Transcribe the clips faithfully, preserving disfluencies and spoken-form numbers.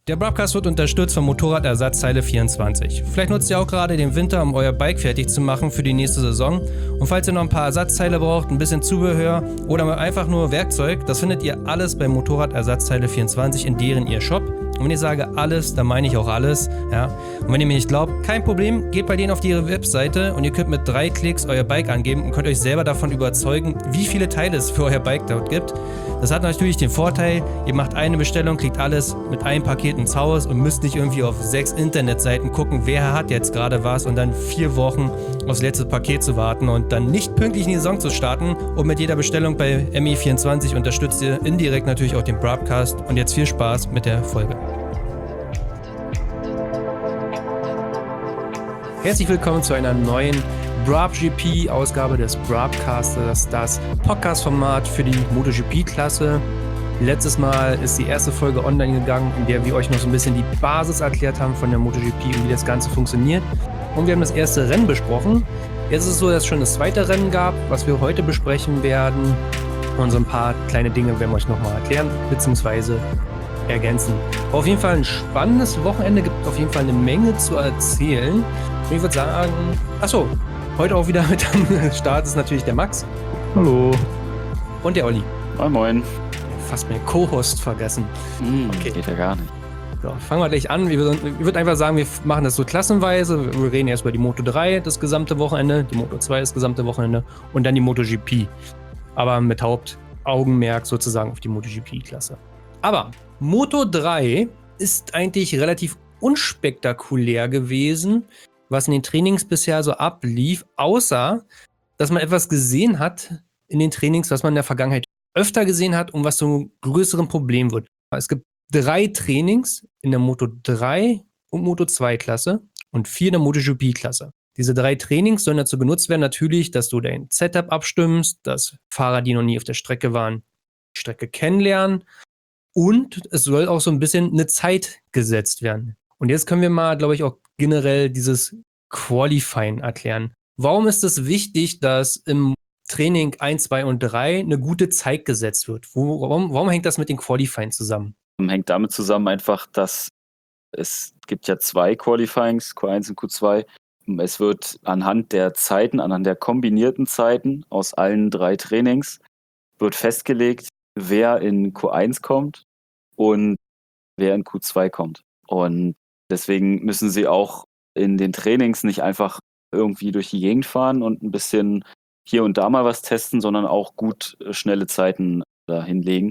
Der Broadcast wird unterstützt von Motorradersatzteile vierundzwanzig. Vielleicht nutzt ihr auch gerade den Winter, um euer Bike fertig zu machen für die nächste Saison. Und falls ihr noch ein paar Ersatzteile braucht, ein bisschen Zubehör oder einfach nur Werkzeug, das findet ihr alles bei Motorradersatzteile vierundzwanzig in deren ihr Shop. Und wenn ich sage alles, dann meine ich auch alles. Ja. Und wenn ihr mir nicht glaubt, kein Problem, geht bei denen auf ihre Webseite und ihr könnt mit drei Klicks euer Bike angeben und könnt euch selber davon überzeugen, wie viele Teile es für euer Bike dort gibt. Das hat natürlich den Vorteil, ihr macht eine Bestellung, kriegt alles mit einem Paket ins Haus und müsst nicht irgendwie auf sechs Internetseiten gucken, wer hat jetzt gerade was und dann vier Wochen aufs letzte Paket zu warten und dann nicht pünktlich in die Saison zu starten. Und mit jeder Bestellung bei M E vierundzwanzig unterstützt ihr indirekt natürlich auch den Broadcast. Und jetzt viel Spaß mit der Folge. Herzlich willkommen zu einer neuen BroadGP-Ausgabe des Broadcasters, das Podcast-Format für die MotoGP-Klasse. Letztes Mal ist die erste Folge online gegangen, in der wir euch noch so ein bisschen die Basis erklärt haben von der MotoGP und wie das Ganze funktioniert. Und wir haben das erste Rennen besprochen. Jetzt ist es so, dass es schon das zweite Rennen gab, was wir heute besprechen werden. Und so ein paar kleine Dinge werden wir euch nochmal erklären, beziehungsweise ergänzen. Auf jeden Fall ein spannendes Wochenende, gibt auf jeden Fall eine Menge zu erzählen. Und ich würde sagen, achso, heute auch wieder mit am Start ist natürlich der Max. Hallo. Und der Olli. Moin Moin. Fast meinen Co-Host vergessen. Mm, okay. Geht ja gar nicht. So, fangen wir gleich an. Ich würde einfach sagen, wir machen das so klassenweise. Wir reden erst über die Moto drei das gesamte Wochenende, die Moto zwei das gesamte Wochenende und dann die MotoGP. Aber mit Hauptaugenmerk sozusagen auf die MotoGP-Klasse. Aber Moto drei ist eigentlich relativ unspektakulär gewesen, was in den Trainings bisher so ablief, außer, dass man etwas gesehen hat in den Trainings, was man in der Vergangenheit öfter gesehen hat und was zu einem größeren Problem wird. Es gibt drei Trainings in der Moto drei und Moto zwei Klasse und vier in der MotoGP-Klasse. Diese drei Trainings sollen dazu genutzt werden, natürlich, dass du dein Setup abstimmst, dass Fahrer, die noch nie auf der Strecke waren, die Strecke kennenlernen und es soll auch so ein bisschen eine Zeit gesetzt werden. Und jetzt können wir mal, glaube ich, auch generell dieses Qualifying erklären. Warum ist es wichtig, dass im Training eins, zwei und drei eine gute Zeit gesetzt wird? Warum, warum hängt das mit den Qualifying zusammen? Hängt damit zusammen einfach, dass es gibt ja zwei Qualifyings, Q eins und Q zwei. Es wird anhand der Zeiten, anhand der kombinierten Zeiten aus allen drei Trainings, wird festgelegt, wer in Q eins kommt und wer in Q zwei kommt. Und deswegen müssen sie auch in den Trainings nicht einfach irgendwie durch die Gegend fahren und ein bisschen hier und da mal was testen, sondern auch gut schnelle Zeiten da hinlegen,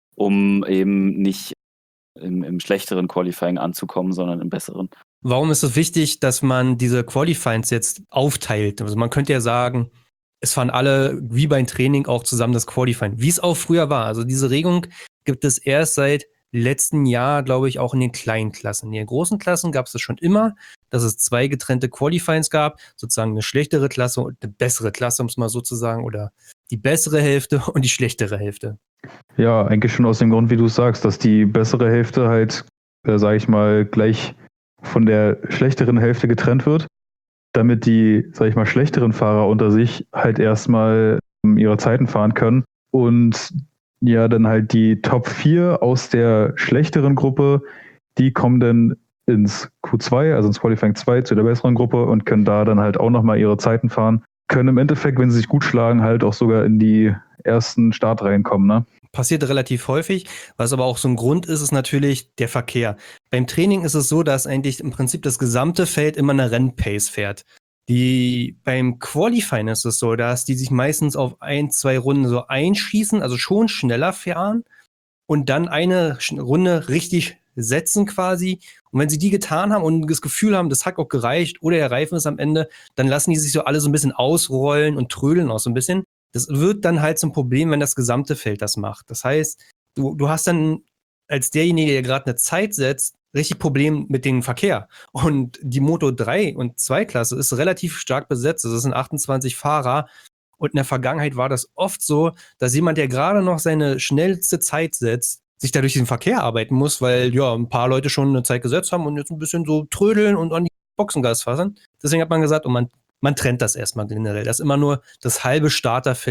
um eben nicht im, im schlechteren Qualifying anzukommen, sondern im besseren. Warum ist es wichtig, dass man diese Qualifyings jetzt aufteilt? Also man könnte ja sagen, es fahren alle wie beim Training auch zusammen das Qualifying, wie es auch früher war. Also diese Regelung gibt es erst seit letzten Jahr, glaube ich, auch in den kleinen Klassen. In den großen Klassen gab es das schon immer, dass es zwei getrennte Qualifyings gab, sozusagen eine schlechtere Klasse und eine bessere Klasse, um es mal so zu sagen, oder die bessere Hälfte und die schlechtere Hälfte. Ja, eigentlich schon aus dem Grund, wie du sagst, dass die bessere Hälfte halt, äh, sage ich mal, gleich von der schlechteren Hälfte getrennt wird, damit die, sage ich mal, schlechteren Fahrer unter sich halt erstmal ähm, ihre Zeiten fahren können und ja, dann halt die Top vier aus der schlechteren Gruppe, die kommen dann ins Q zwei, also ins Qualifying zwei zu der besseren Gruppe und können da dann halt auch nochmal ihre Zeiten fahren. Können im Endeffekt, wenn sie sich gut schlagen, halt auch sogar in die ersten Startreihen kommen, ne? Passiert relativ häufig. Was aber auch so ein Grund ist, ist natürlich der Verkehr. Beim Training ist es so, dass eigentlich im Prinzip das gesamte Feld immer eine Rennpace fährt. Die, beim Qualifying ist es so, dass die sich meistens auf ein, zwei Runden so einschießen, also schon schneller fahren und dann eine Runde richtig setzen quasi. Und wenn sie die getan haben und das Gefühl haben, das hat auch gereicht oder der Reifen ist am Ende, dann lassen die sich so alle so ein bisschen ausrollen und trödeln auch so ein bisschen. Das wird dann halt zum Problem, wenn das gesamte Feld das macht. Das heißt, du, du hast dann als derjenige, der gerade eine Zeit setzt, richtig Problem mit dem Verkehr. Und die Moto drei und zwei Klasse ist relativ stark besetzt. Das sind achtundzwanzig Fahrer. Und in der Vergangenheit war das oft so, dass jemand, der gerade noch seine schnellste Zeit setzt, sich da durch den Verkehr arbeiten muss, weil ja ein paar Leute schon eine Zeit gesetzt haben und jetzt ein bisschen so trödeln und an die Boxengas fassen. Deswegen hat man gesagt, und man, man trennt das erstmal generell, dass immer nur das halbe Starterfeld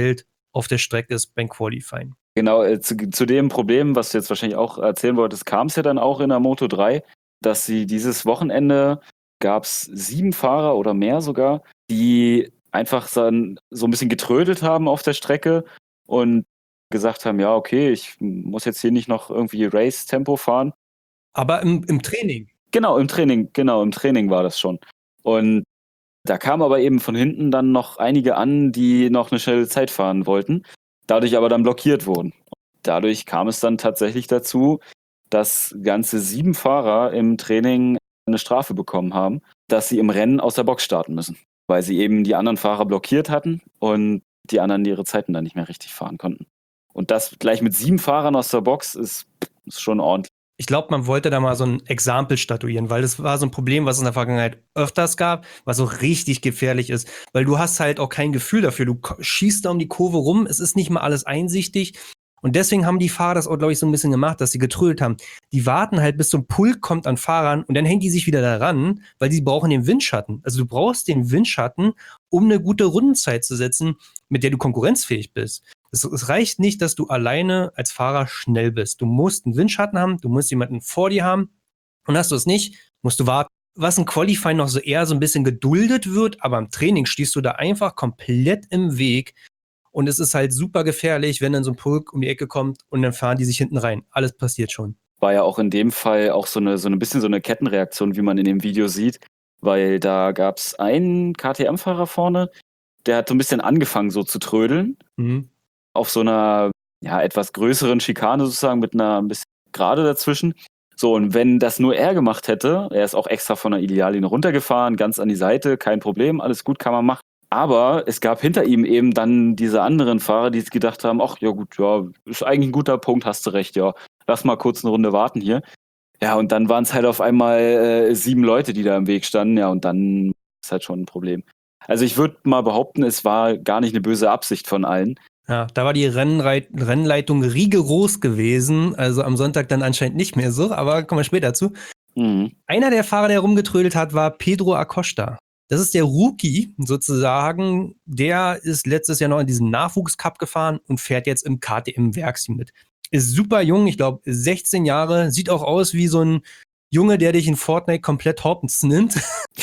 auf der Strecke ist beim Qualifying. Genau, äh, zu, zu dem Problem, was du jetzt wahrscheinlich auch erzählen wolltest, kam es ja dann auch in der Moto drei, dass sie dieses Wochenende gab es sieben Fahrer oder mehr sogar, die einfach dann so ein bisschen getrödelt haben auf der Strecke und gesagt haben, ja, okay, ich muss jetzt hier nicht noch irgendwie Race-Tempo fahren. Aber im, im Training. Genau, im Training, genau, im Training war das schon. Und da kamen aber eben von hinten dann noch einige an, die noch eine schnelle Zeit fahren wollten, dadurch aber dann blockiert wurden. Dadurch kam es dann tatsächlich dazu, dass ganze sieben Fahrer im Training eine Strafe bekommen haben, dass sie im Rennen aus der Box starten müssen, weil sie eben die anderen Fahrer blockiert hatten und die anderen ihre Zeiten dann nicht mehr richtig fahren konnten. Und das gleich mit sieben Fahrern aus der Box ist, ist schon ordentlich. Ich glaube, man wollte da mal so ein Exempel statuieren, weil das war so ein Problem, was es in der Vergangenheit öfters gab, was so richtig gefährlich ist. Weil du hast halt auch kein Gefühl dafür. Du schießt da um die Kurve rum, es ist nicht mal alles einsichtig. Und deswegen haben die Fahrer das auch, glaube ich, so ein bisschen gemacht, dass sie getrödelt haben. Die warten halt, bis so ein Pulk kommt an Fahrern und dann hängen die sich wieder daran, weil die brauchen den Windschatten. Also du brauchst den Windschatten, um eine gute Rundenzeit zu setzen, mit der du konkurrenzfähig bist. Es, es reicht nicht, dass du alleine als Fahrer schnell bist. Du musst einen Windschatten haben, du musst jemanden vor dir haben. Und hast du es nicht, musst du warten. Was im Qualifying noch so eher so ein bisschen geduldet wird, aber im Training stehst du da einfach komplett im Weg. Und es ist halt super gefährlich, wenn dann so ein Pulk um die Ecke kommt und dann fahren die sich hinten rein. Alles passiert schon. War ja auch in dem Fall auch so eine, so ein bisschen so eine Kettenreaktion, wie man in dem Video sieht. Weil da gab es einen K T M-Fahrer vorne, der hat so ein bisschen angefangen so zu trödeln. Mhm. Auf so einer ja, etwas größeren Schikane sozusagen mit einer ein bisschen Gerade dazwischen. So, und wenn das nur er gemacht hätte, er ist auch extra von der Ideallinie runtergefahren, ganz an die Seite, kein Problem, alles gut, kann man machen. Aber es gab hinter ihm eben dann diese anderen Fahrer, die gedacht haben, ach ja gut, ja, ist eigentlich ein guter Punkt, hast du recht, ja, lass mal kurz eine Runde warten hier. Ja, und dann waren es halt auf einmal äh, sieben Leute, die da im Weg standen, ja, und dann ist halt schon ein Problem. Also ich würde mal behaupten, es war gar nicht eine böse Absicht von allen. Ja, da war die Rennreit- Rennleitung rigoros gewesen, also am Sonntag dann anscheinend nicht mehr so, aber kommen wir später zu. Mhm. Einer der Fahrer, der rumgetrödelt hat, war Pedro Acosta. Das ist der Rookie sozusagen, der ist letztes Jahr noch in diesen Nachwuchscup gefahren und fährt jetzt im K T M-Werksteam mit. Ist super jung, ich glaube sechzehn Jahre, sieht auch aus wie so ein Junge, der dich in Fortnite komplett hoppens nimmt.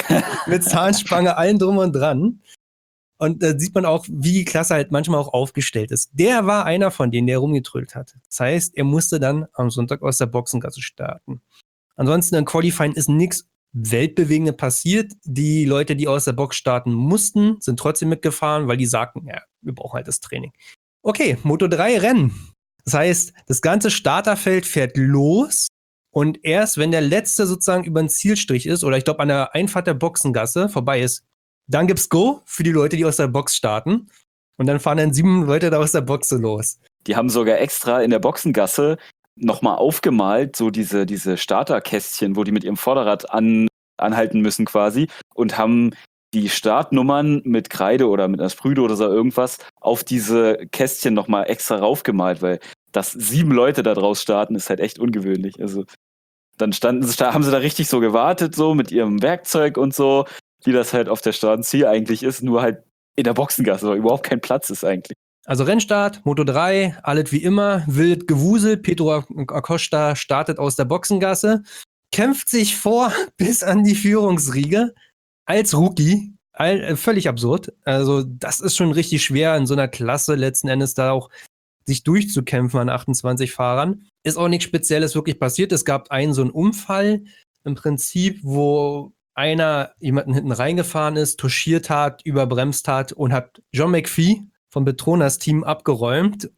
Mit Zahnspange, allen drum und dran. Und da sieht man auch, wie die Klasse halt manchmal auch aufgestellt ist. Der war einer von denen, der rumgetrödelt hat. Das heißt, er musste dann am Sonntag aus der Boxengasse starten. Ansonsten im Qualifying ist nichts Weltbewegendes passiert. Die Leute, die aus der Box starten mussten, sind trotzdem mitgefahren, weil die sagten, ja, wir brauchen halt das Training. Okay, Moto drei Rennen. Das heißt, das ganze Starterfeld fährt los und erst wenn der letzte sozusagen über den Zielstrich ist, oder ich glaube an der Einfahrt der Boxengasse vorbei ist, dann gibt's Go für die Leute, die aus der Box starten. Und dann fahren dann sieben Leute da aus der Box so los. Die haben sogar extra in der Boxengasse nochmal aufgemalt, so diese, diese Starterkästchen, wo die mit ihrem Vorderrad an, anhalten müssen quasi und haben die Startnummern mit Kreide oder mit einer Sprühdose oder so irgendwas auf diese Kästchen nochmal extra raufgemalt, weil dass sieben Leute da draus starten, ist halt echt ungewöhnlich. Also dann standen sie, haben sie da richtig so gewartet, so mit ihrem Werkzeug und so, wie das halt auf der Straßenziel eigentlich ist, nur halt in der Boxengasse, weil überhaupt kein Platz ist eigentlich. Also Rennstart, Moto drei, alles wie immer, wild gewuselt. Pedro Acosta startet aus der Boxengasse, kämpft sich vor bis an die Führungsriege als Rookie. All, äh, völlig absurd. Also das ist schon richtig schwer in so einer Klasse letzten Endes da auch sich durchzukämpfen an achtundzwanzig Fahrern. Ist auch nichts Spezielles wirklich passiert. Es gab einen so einen Unfall im Prinzip, wo einer jemanden hinten reingefahren ist, touchiert hat, überbremst hat und hat John McPhee vom Petronas Team abgeräumt.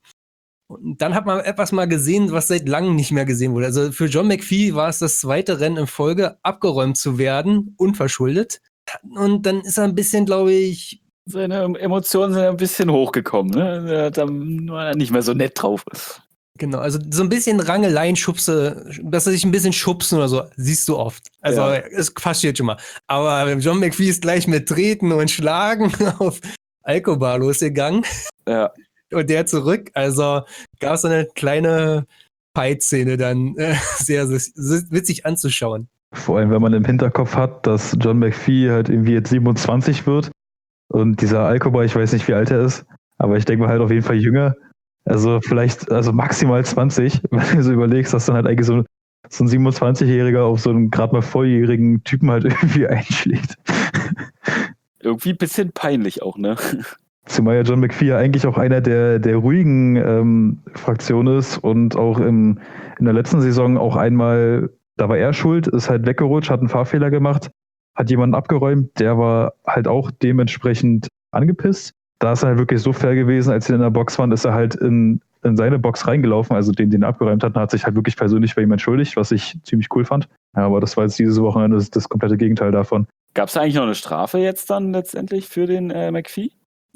Und dann hat man etwas mal gesehen, was seit langem nicht mehr gesehen wurde. Also für John McPhee war es das zweite Rennen in Folge, abgeräumt zu werden, unverschuldet. Und dann ist er ein bisschen, glaube ich... Seine Emotionen sind ein bisschen hochgekommen, ne? Da war er nicht mehr so nett drauf. Genau, also so ein bisschen Rangeleien, Schubse, dass er sich ein bisschen schubsen oder so, siehst du oft. Also Ja. es passiert schon mal. Aber John McPhee ist gleich mit Treten und Schlagen auf Alcobar losgegangen. Ja. Und der zurück. Also gab es so eine kleine Fight-Szene dann. Äh, sehr, sehr witzig anzuschauen. Vor allem, wenn man im Hinterkopf hat, dass John McPhee halt irgendwie jetzt siebenundzwanzig wird und dieser Alcobar, ich weiß nicht, wie alt er ist, Aber ich denke mal halt auf jeden Fall jünger. Also vielleicht, also maximal zwanzig, wenn du so überlegst, dass dann halt eigentlich so, so ein siebenundzwanzigjähriger auf so einen gerade mal volljährigen Typen halt irgendwie einschlägt. Irgendwie ein bisschen peinlich auch, ne? Zumal ja John McPhee ja eigentlich auch einer der, der ruhigen ähm, Fraktionen ist und auch im, in der letzten Saison auch einmal, da war er schuld, ist halt weggerutscht, hat einen Fahrfehler gemacht, hat jemanden abgeräumt, der war halt auch dementsprechend angepisst. Da ist er halt wirklich so fair gewesen, als sie in der Box waren, ist er halt in, in seine Box reingelaufen, also den, den er abgeräumt hat, und hat sich halt wirklich persönlich bei ihm entschuldigt, was ich ziemlich cool fand. Ja, aber das war jetzt dieses Wochenende das, das komplette Gegenteil davon. Gab es eigentlich noch eine Strafe jetzt dann letztendlich für den äh, McPhee?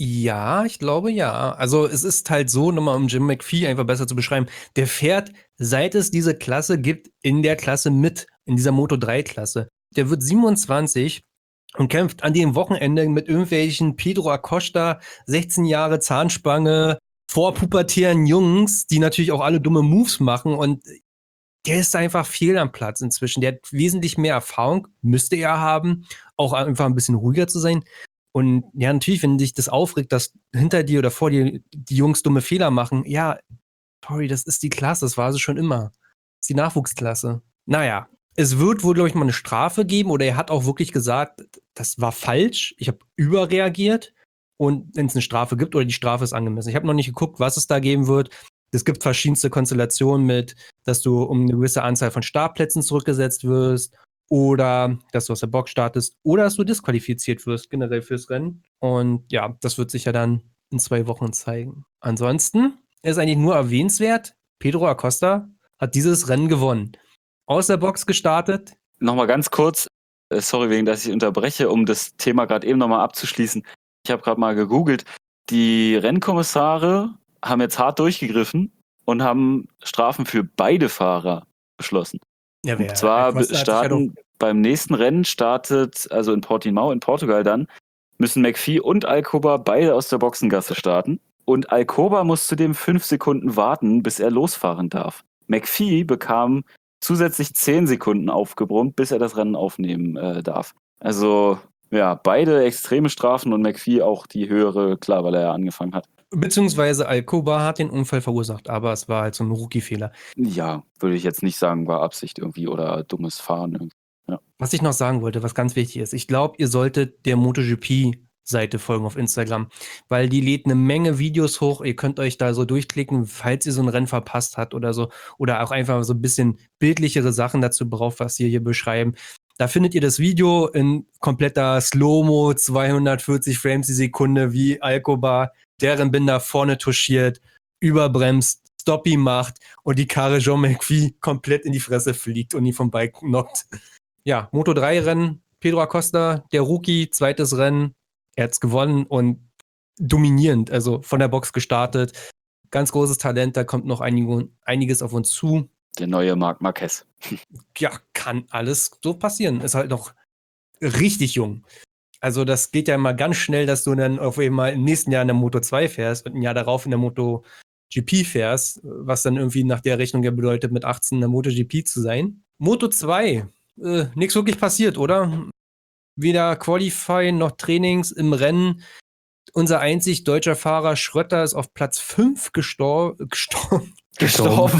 Ja, ich glaube ja. Also es ist halt so, nochmal um Jim McPhee einfach besser zu beschreiben, der fährt, seit es diese Klasse gibt, in der Klasse mit, in dieser Moto drei Klasse. Der wird siebenundzwanzig und kämpft an dem Wochenende mit irgendwelchen Pedro Acosta, sechzehn Jahre Zahnspange, vorpubertären Jungs, die natürlich auch alle dumme Moves machen, und der ist einfach fehl am Platz inzwischen. Der hat wesentlich mehr Erfahrung, müsste er haben, auch einfach ein bisschen ruhiger zu sein. Und ja, natürlich, wenn dich das aufregt, dass hinter dir oder vor dir die Jungs dumme Fehler machen, ja, sorry, das ist die Klasse, das war sie schon immer. Das ist die Nachwuchsklasse. Naja, es wird wohl, glaube ich, mal eine Strafe geben, oder er hat auch wirklich gesagt, das war falsch, ich habe überreagiert, und wenn es eine Strafe gibt oder die Strafe ist angemessen. Ich habe noch nicht geguckt, was es da geben wird. Es gibt verschiedenste Konstellationen mit, dass du um eine gewisse Anzahl von Startplätzen zurückgesetzt wirst, oder dass du aus der Box startest, oder dass du disqualifiziert wirst generell fürs Rennen. Und ja, das wird sich ja dann in zwei Wochen zeigen. Ansonsten ist eigentlich nur erwähnenswert, Pedro Acosta hat dieses Rennen gewonnen. Aus der Box gestartet. Nochmal ganz kurz, äh, sorry wegen, dass ich unterbreche, um das Thema gerade eben nochmal abzuschließen. Ich habe gerade mal gegoogelt. Die Rennkommissare haben jetzt hart durchgegriffen und haben Strafen für beide Fahrer beschlossen. Ja, wer, Und zwar Acosta hat sich starten beim nächsten Rennen startet, also in Portimão in Portugal dann, müssen McPhee und Alcoba beide aus der Boxengasse starten. Und Alcoba muss zudem fünf Sekunden warten, bis er losfahren darf. McPhee bekam zusätzlich zehn Sekunden aufgebrummt, bis er das Rennen aufnehmen äh, darf. Also ja, beide extreme Strafen und McPhee auch die höhere, klar, weil er ja angefangen hat. Beziehungsweise Alcoba hat den Unfall verursacht, aber es war halt so ein Rookie-Fehler. Ja, würde ich jetzt nicht sagen, war Absicht irgendwie oder dummes Fahren irgendwie. Ja. Was ich noch sagen wollte, was ganz wichtig ist, ich glaube, ihr solltet der MotoGP-Seite folgen auf Instagram, weil die lädt eine Menge Videos hoch. Ihr könnt euch da so durchklicken, falls ihr so ein Rennen verpasst habt oder so, oder auch einfach so ein bisschen bildlichere Sachen dazu braucht, was wir hier beschreiben. Da findet ihr das Video in kompletter Slow-Mo, zweihundertvierzig Frames die Sekunde, wie Alcoba deren Binder vorne touchiert, überbremst, Stoppie macht und die Karre Jean McPhee komplett in die Fresse fliegt und ihn vom Bike knockt. Ja, Moto drei Rennen, Pedro Acosta, der Rookie, zweites Rennen, er hat's gewonnen und dominierend, also von der Box gestartet. Ganz großes Talent, da kommt noch einige, einiges auf uns zu. Der neue Marc Marquez. Ja, kann alles so passieren. Ist halt noch richtig jung. Also das geht ja immer ganz schnell, dass du dann auf einmal im nächsten Jahr in der Moto zwei fährst und ein Jahr darauf in der MotoGP fährst, was dann irgendwie nach der Rechnung ja bedeutet, mit achtzehn in der MotoGP zu sein. Moto zwei, äh, nichts wirklich passiert, oder? Weder Qualifying noch Trainings im Rennen. Unser einzig deutscher Fahrer Schrötter ist auf Platz fünf gestor- gestorben. Gestorben.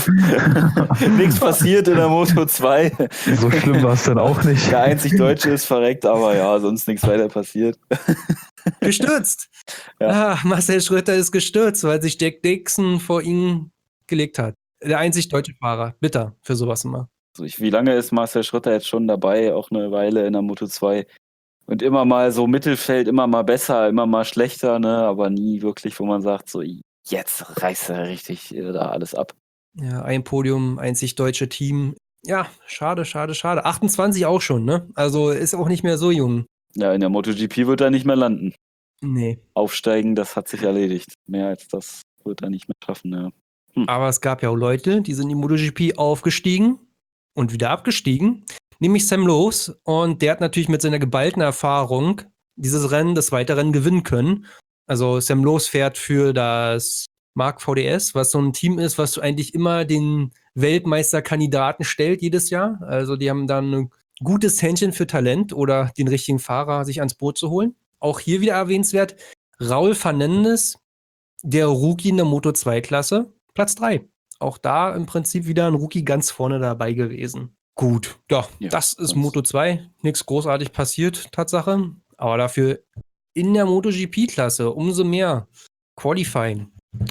Nichts passiert in der Moto zwei. So schlimm war es dann auch nicht. Der einzig Deutsche ist verreckt, aber ja, sonst nichts weiter passiert. Gestürzt. Ja. Ah, Marcel Schröter ist gestürzt, weil sich Jack Dixon vor ihn gelegt hat. Der einzig deutsche Fahrer. Bitter für sowas immer. Also ich, wie lange ist Marcel Schröter jetzt schon dabei? Auch eine Weile in der Moto zwei. Und immer mal so Mittelfeld, immer mal besser, immer mal schlechter, ne? Aber nie wirklich, wo man sagt, so jetzt reißt er richtig äh, da alles ab. Ja, ein Podium, einzig deutsche Team. Ja, schade, schade, schade. achtundzwanzig auch schon, ne? Also ist auch nicht mehr so jung. Ja, in der MotoGP wird er nicht mehr landen. Nee. Aufsteigen, das hat sich erledigt. Mehr als das wird er nicht mehr schaffen, ja. Hm. Aber es gab ja auch Leute, die sind in die MotoGP aufgestiegen und wieder abgestiegen. Nämlich Sam Lowes. Und der hat natürlich mit seiner geballten Erfahrung dieses Rennen, das Weiterrennen gewinnen können. Also Sam Lowes fährt für das Mark V D S, was so ein Team ist, was eigentlich immer den Weltmeisterkandidaten stellt jedes Jahr. Also die haben dann ein gutes Händchen für Talent oder den richtigen Fahrer sich ans Boot zu holen. Auch hier wieder erwähnenswert, Raul Fernandes der Rookie in der Moto zwei Klasse, Platz drei. Auch da im Prinzip wieder ein Rookie ganz vorne dabei gewesen. Gut, ja, Ja, das ist sonst- Moto zwei. Nichts großartig passiert, Tatsache. Aber dafür in der MotoGP-Klasse umso mehr Qualifying.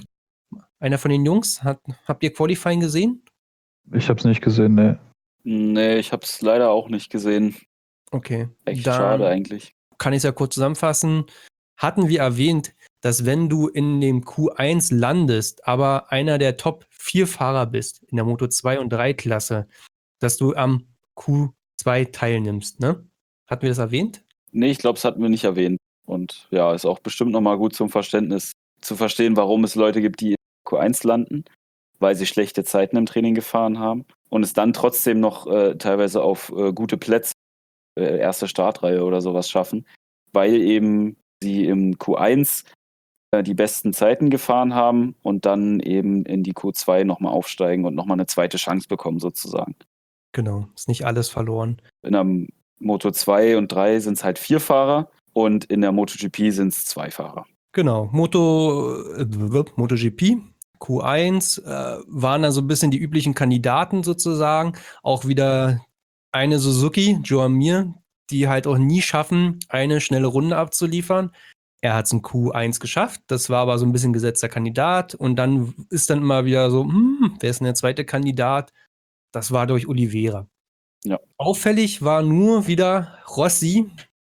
Einer von den Jungs, hat, habt ihr Qualifying gesehen? Ich habe es nicht gesehen, ne. Nee, ich habe es leider auch nicht gesehen. Okay. Echt Dann schade eigentlich. kann ich es ja kurz zusammenfassen. Hatten wir erwähnt, dass wenn du in dem Q eins landest, aber einer der Top vier Fahrer bist in der Moto zwei und drei Klasse, dass du am Q zwei teilnimmst, ne? Hatten wir das erwähnt? Nee, ich glaube, es hatten wir nicht erwähnt. Und ja, ist auch bestimmt nochmal gut zum Verständnis zu verstehen, warum es Leute gibt, die in Q eins landen, weil sie schlechte Zeiten im Training gefahren haben und es dann trotzdem noch äh, teilweise auf äh, gute Plätze, äh, erste Startreihe oder sowas schaffen, weil eben sie im Q eins äh, die besten Zeiten gefahren haben und dann eben in die Q zwei nochmal aufsteigen und nochmal eine zweite Chance bekommen sozusagen. Genau, ist nicht alles verloren. In der Moto zwei und drei sind es halt vier Fahrer und in der MotoGP sind es zwei Fahrer. Genau, Moto, äh, MotoGP, Q eins äh, waren da so ein bisschen die üblichen Kandidaten sozusagen. Auch wieder eine Suzuki, Joan Mir, die halt auch nie schaffen, eine schnelle Runde abzuliefern. Er hat es in Q eins geschafft, das war aber so ein bisschen gesetzter Kandidat. Und dann ist dann immer wieder so, hm, wer ist denn der zweite Kandidat? Das war durch Oliveira. Ja. Auffällig war nur wieder Rossi,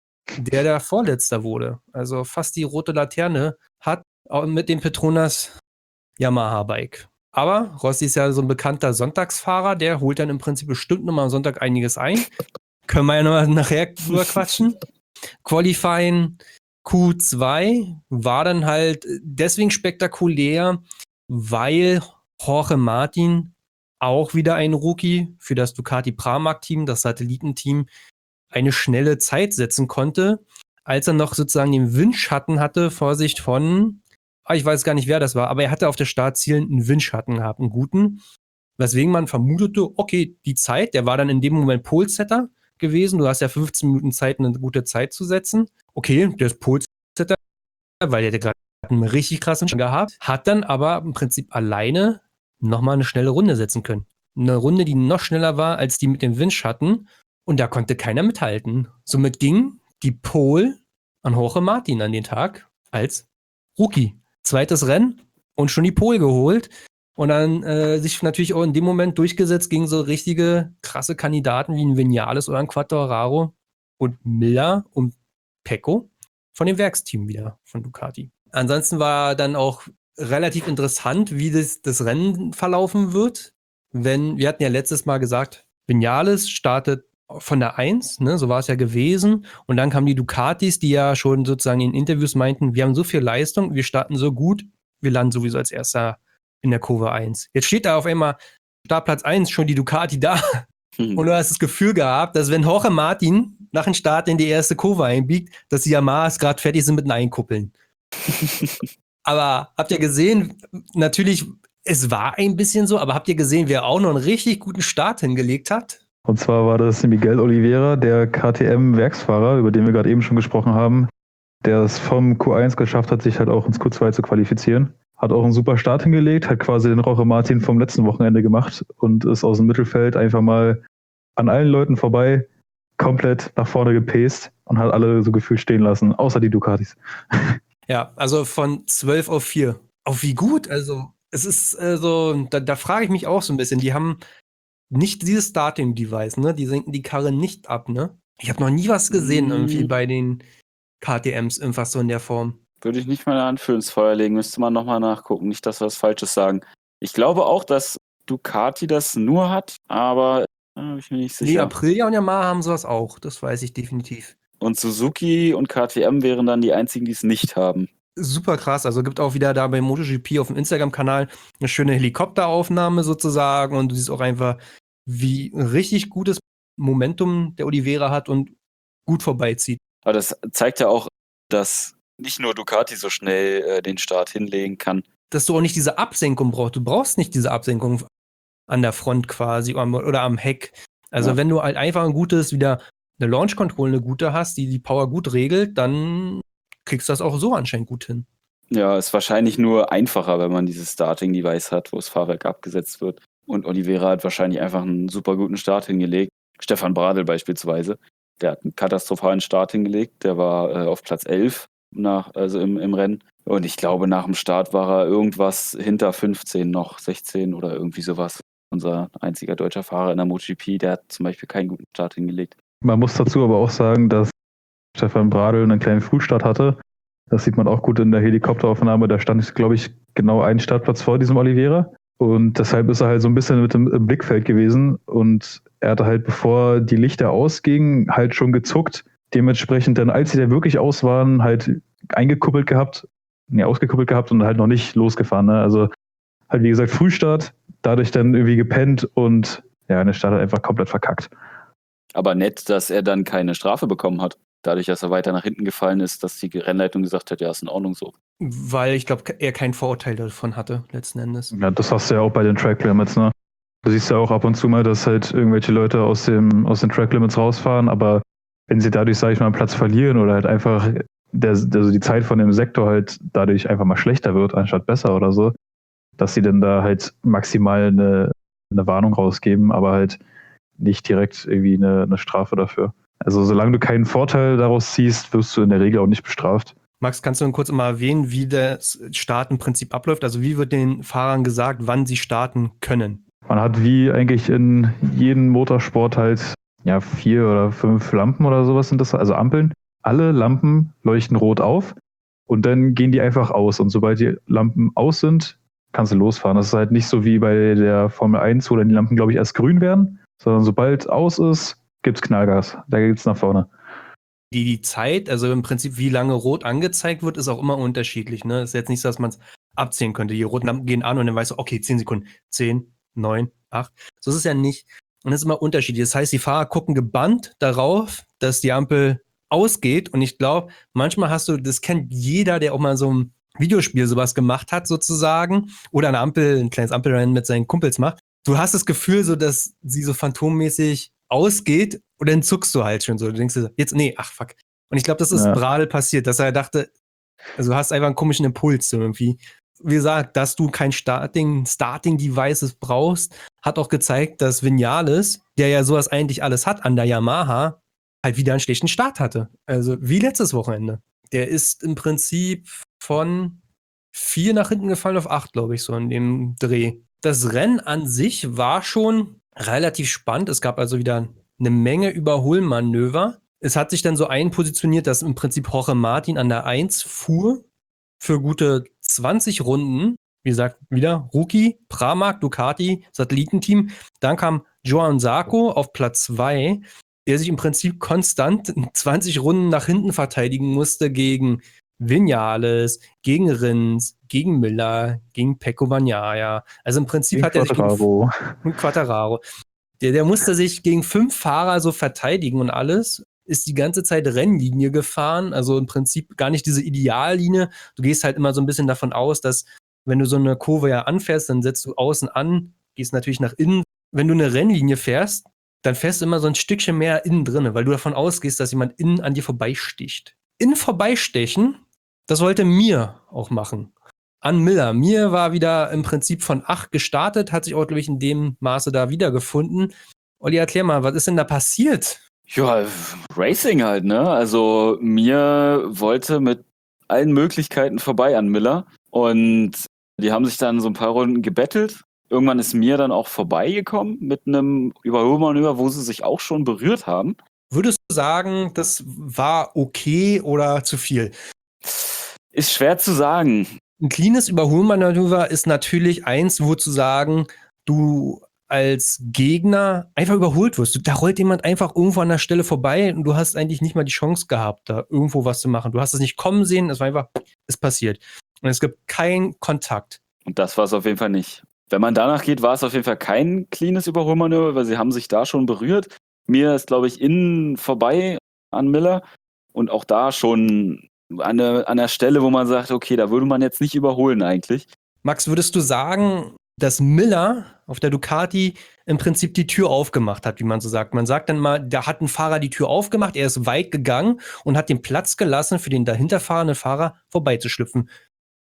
der der Vorletzter wurde. Also fast die rote Laterne hat auch mit dem Petronas Yamaha-Bike. Aber Rossi ist ja so ein bekannter Sonntagsfahrer, der holt dann im Prinzip bestimmt nochmal am Sonntag einiges ein. Können wir ja nochmal nachher drüber quatschen. Qualifying Q zwei war dann halt deswegen spektakulär, weil Jorge Martin, auch wieder ein Rookie für das Ducati Pramac-Team, das Satellitenteam, eine schnelle Zeit setzen konnte, als er noch sozusagen den Windschatten hatte, Vorsicht von, ah, ich weiß gar nicht, wer das war, aber er hatte auf der Startziel einen Windschatten gehabt, einen guten, weswegen man vermutete, okay, die Zeit, der war dann in dem Moment Pole-Setter gewesen, du hast ja fünfzehn Minuten Zeit, eine gute Zeit zu setzen. Okay, der ist Pole-Setter, weil der gerade einen richtig krassen Stand gehabt, hat dann aber im Prinzip alleine nochmal eine schnelle Runde setzen können. Eine Runde, die noch schneller war als die mit dem Windschatten. Und da konnte keiner mithalten. Somit ging die Pole an Jorge Martin an den Tag als Rookie. Zweites Rennen und schon die Pole geholt. Und dann äh, sich natürlich auch in dem Moment durchgesetzt gegen so richtige krasse Kandidaten wie ein Vinales oder ein Quartararo und Miller und Pecco von dem Werksteam wieder von Ducati. Ansonsten war dann auch relativ interessant, wie das, das Rennen verlaufen wird. Wenn, wir hatten ja letztes Mal gesagt, Vinales startet von der eins, ne, so war es ja gewesen. Und dann kamen die Ducatis, die ja schon sozusagen in Interviews meinten, wir haben so viel Leistung, wir starten so gut, wir landen sowieso als Erster in der Kurve eins. Jetzt steht da auf einmal Startplatz eins schon die Ducati da. Hm. Und du hast das Gefühl gehabt, dass wenn Jorge Martin nach dem Start in die erste Kurve einbiegt, dass die Yamahas gerade fertig sind mit dem Einkuppeln. Aber habt ihr gesehen, natürlich, es war ein bisschen so, aber habt ihr gesehen, wer auch noch einen richtig guten Start hingelegt hat? Und zwar war das Miguel Oliveira, der K T M-Werksfahrer, über den wir gerade eben schon gesprochen haben, der es vom Q eins geschafft hat, sich halt auch ins Q zwei zu qualifizieren. Hat auch einen super Start hingelegt, hat quasi den Jorge Martin vom letzten Wochenende gemacht und ist aus dem Mittelfeld einfach mal an allen Leuten vorbei, komplett nach vorne gepaced und hat alle so gefühlt stehen lassen, außer die Ducatis. Ja, also von zwölf auf vier. Auf wie gut? Also, es ist äh, so, da, da frage ich mich auch so ein bisschen. Die haben nicht dieses Starting-Device, ne? Die senken die Karre nicht ab, ne? Ich habe noch nie was gesehen Mm. irgendwie bei den K T Ms, irgendwas so in der Form. Würde ich nicht meine Hand für ins Feuer legen, müsste man nochmal nachgucken, nicht, dass wir was Falsches sagen. Ich glaube auch, dass Ducati das nur hat, aber äh, bin ich mir nicht Nee, sicher. Aprilia und Yamaha haben sowas auch, das weiß ich definitiv. Und Suzuki und K T M wären dann die einzigen, die es nicht haben. Super krass, also gibt auch wieder da bei MotoGP auf dem Instagram-Kanal eine schöne Helikopteraufnahme sozusagen und du siehst auch einfach, wie ein richtig gutes Momentum der Oliveira hat und gut vorbeizieht. Aber das zeigt ja auch, dass nicht nur Ducati so schnell äh, den Start hinlegen kann. Dass du auch nicht diese Absenkung brauchst. Du brauchst nicht diese Absenkung an der Front quasi oder am, oder am Heck. Also Ja. wenn du halt einfach ein gutes, wieder eine Launch Control, eine gute hast, die die Power gut regelt, dann kriegst du das auch so anscheinend gut hin. Ja, ist wahrscheinlich nur einfacher, wenn man dieses Starting-Device hat, wo das Fahrwerk abgesetzt wird. Und Oliveira hat wahrscheinlich einfach einen super guten Start hingelegt. Stefan Bradl beispielsweise, der hat einen katastrophalen Start hingelegt. Der war äh, auf Platz elf nach, also im, im Rennen. Und ich glaube, nach dem Start war er irgendwas hinter fünfzehn noch, sechzehn oder irgendwie sowas. Unser einziger deutscher Fahrer in der MotoGP, der hat zum Beispiel keinen guten Start hingelegt. Man muss dazu aber auch sagen, dass Stefan Bradl einen kleinen Frühstart hatte. Das sieht man auch gut in der Helikopteraufnahme. Da stand, glaube ich, genau einen Startplatz vor diesem Oliveira. Und deshalb ist er halt so ein bisschen mit dem im Blickfeld gewesen. Und er hatte halt, bevor die Lichter ausgingen, halt schon gezuckt. Dementsprechend dann, als sie da wirklich aus waren, halt eingekuppelt gehabt, nee, ausgekuppelt gehabt und halt noch nicht losgefahren. Ne? Also halt, wie gesagt, Frühstart, dadurch dann irgendwie gepennt und ja, der Start hat einfach komplett verkackt. Aber nett, dass er dann keine Strafe bekommen hat. Dadurch, dass er weiter nach hinten gefallen ist, dass die Rennleitung gesagt hat, ja, ist in Ordnung so. Weil ich glaube, er keinen Vorurteil davon hatte, letzten Endes. Ja, das hast du ja auch bei den Track Limits, ne? Du siehst ja auch ab und zu mal, dass halt irgendwelche Leute aus, dem, aus den Track Limits rausfahren, aber wenn sie dadurch, sage ich mal, einen Platz verlieren oder halt einfach der, also die Zeit von dem Sektor halt dadurch einfach mal schlechter wird, anstatt besser oder so, dass sie dann da halt maximal eine, eine Warnung rausgeben, aber halt nicht direkt irgendwie eine, eine Strafe dafür. Also solange du keinen Vorteil daraus ziehst, wirst du in der Regel auch nicht bestraft. Max, kannst du dann kurz mal erwähnen, wie das Startenprinzip abläuft? Also wie wird den Fahrern gesagt, wann sie starten können? Man hat wie eigentlich in jedem Motorsport halt ja vier oder fünf Lampen oder sowas sind das, also Ampeln. Alle Lampen leuchten rot auf und dann gehen die einfach aus. Und sobald die Lampen aus sind, kannst du losfahren. Das ist halt nicht so wie bei der Formel eins, wo dann die Lampen, glaube ich, erst grün werden, sondern sobald aus ist, gibt's Knallgas. Da geht's nach vorne. Die, die Zeit, also im Prinzip, wie lange rot angezeigt wird, ist auch immer unterschiedlich. Ne? Ist jetzt nicht so, dass man es abzählen könnte. Die roten Lampen gehen an und dann weißt du, okay, zehn Sekunden. zehn, neun, acht. So ist es ja nicht. Und das ist immer unterschiedlich. Das heißt, die Fahrer gucken gebannt darauf, dass die Ampel ausgeht. Und ich glaube, manchmal hast du, das kennt jeder, der auch mal so ein Videospiel sowas gemacht hat, sozusagen, oder eine Ampel, ein kleines Ampelrennen mit seinen Kumpels macht. Du hast das Gefühl, so dass sie so phantommäßig ausgeht und dann zuckst du halt schon so. Du denkst dir, jetzt, nee, ach fuck. Und ich glaube, das ist Ja. Bradl passiert, dass er dachte, also du hast einfach einen komischen Impuls so irgendwie. Wie gesagt, dass du kein Starting, Starting-Devices brauchst, hat auch gezeigt, dass Vinales, der ja sowas eigentlich alles hat an der Yamaha, halt wieder einen schlechten Start hatte. Also wie letztes Wochenende. Der ist im Prinzip von vier nach hinten gefallen auf acht, glaube ich, so in dem Dreh. Das Rennen an sich war schon relativ spannend. Es gab also wieder eine Menge Überholmanöver. Es hat sich dann so einpositioniert, dass im Prinzip Jorge Martin an der eins fuhr für gute zwanzig Runden. Wie gesagt, wieder Rookie, Pramac, Ducati, Satellitenteam. Dann kam Johan Zarco auf Platz zwei, der sich im Prinzip konstant zwanzig Runden nach hinten verteidigen musste gegen Vinales, gegen Rins, gegen Miller, gegen Pecco Bagnaia. Also im Prinzip Gegen hat er sich Quartararo. gegen Quartararo. Der, der musste sich gegen fünf Fahrer so verteidigen und alles. Ist die ganze Zeit Rennlinie gefahren, also im Prinzip gar nicht diese Ideallinie. Du gehst halt immer so ein bisschen davon aus, dass wenn du so eine Kurve ja anfährst, dann setzt du außen an, gehst natürlich nach innen. Wenn du eine Rennlinie fährst, dann fährst du immer so ein Stückchen mehr innen drin, weil du davon ausgehst, dass jemand innen an dir vorbeisticht. Innen vorbeistechen, das wollte Mir auch machen. An Miller. Mir war wieder im Prinzip von acht gestartet, hat sich auch, glaube ich, in dem Maße da wiedergefunden. Olli, erklär mal, was ist denn da passiert? Ja, Racing halt, ne? Also Mir wollte mit allen Möglichkeiten vorbei an Miller und die haben sich dann so ein paar Runden gebettelt. Irgendwann ist Mir dann auch vorbeigekommen mit einem Überholmanöver, wo sie sich auch schon berührt haben. Würdest du sagen, das war okay oder zu viel? Ist schwer zu sagen. Ein cleanes Überholmanöver ist natürlich eins, wo zu sagen, du als Gegner einfach überholt wirst. Da rollt jemand einfach irgendwo an der Stelle vorbei und du hast eigentlich nicht mal die Chance gehabt, da irgendwo was zu machen. Du hast es nicht kommen sehen, es war einfach, es passiert. Und es gibt keinen Kontakt. Und das war es auf jeden Fall nicht. Wenn man danach geht, war es auf jeden Fall kein cleanes Überholmanöver, weil sie haben sich da schon berührt. Mir ist, glaube ich, innen vorbei an Miller und auch da schon an der, an der Stelle, wo man sagt, okay, da würde man jetzt nicht überholen eigentlich. Max, würdest du sagen, dass Miller auf der Ducati im Prinzip die Tür aufgemacht hat, wie man so sagt? Man sagt dann mal, da hat ein Fahrer die Tür aufgemacht, er ist weit gegangen und hat den Platz gelassen, für den dahinter fahrenden Fahrer vorbeizuschlüpfen.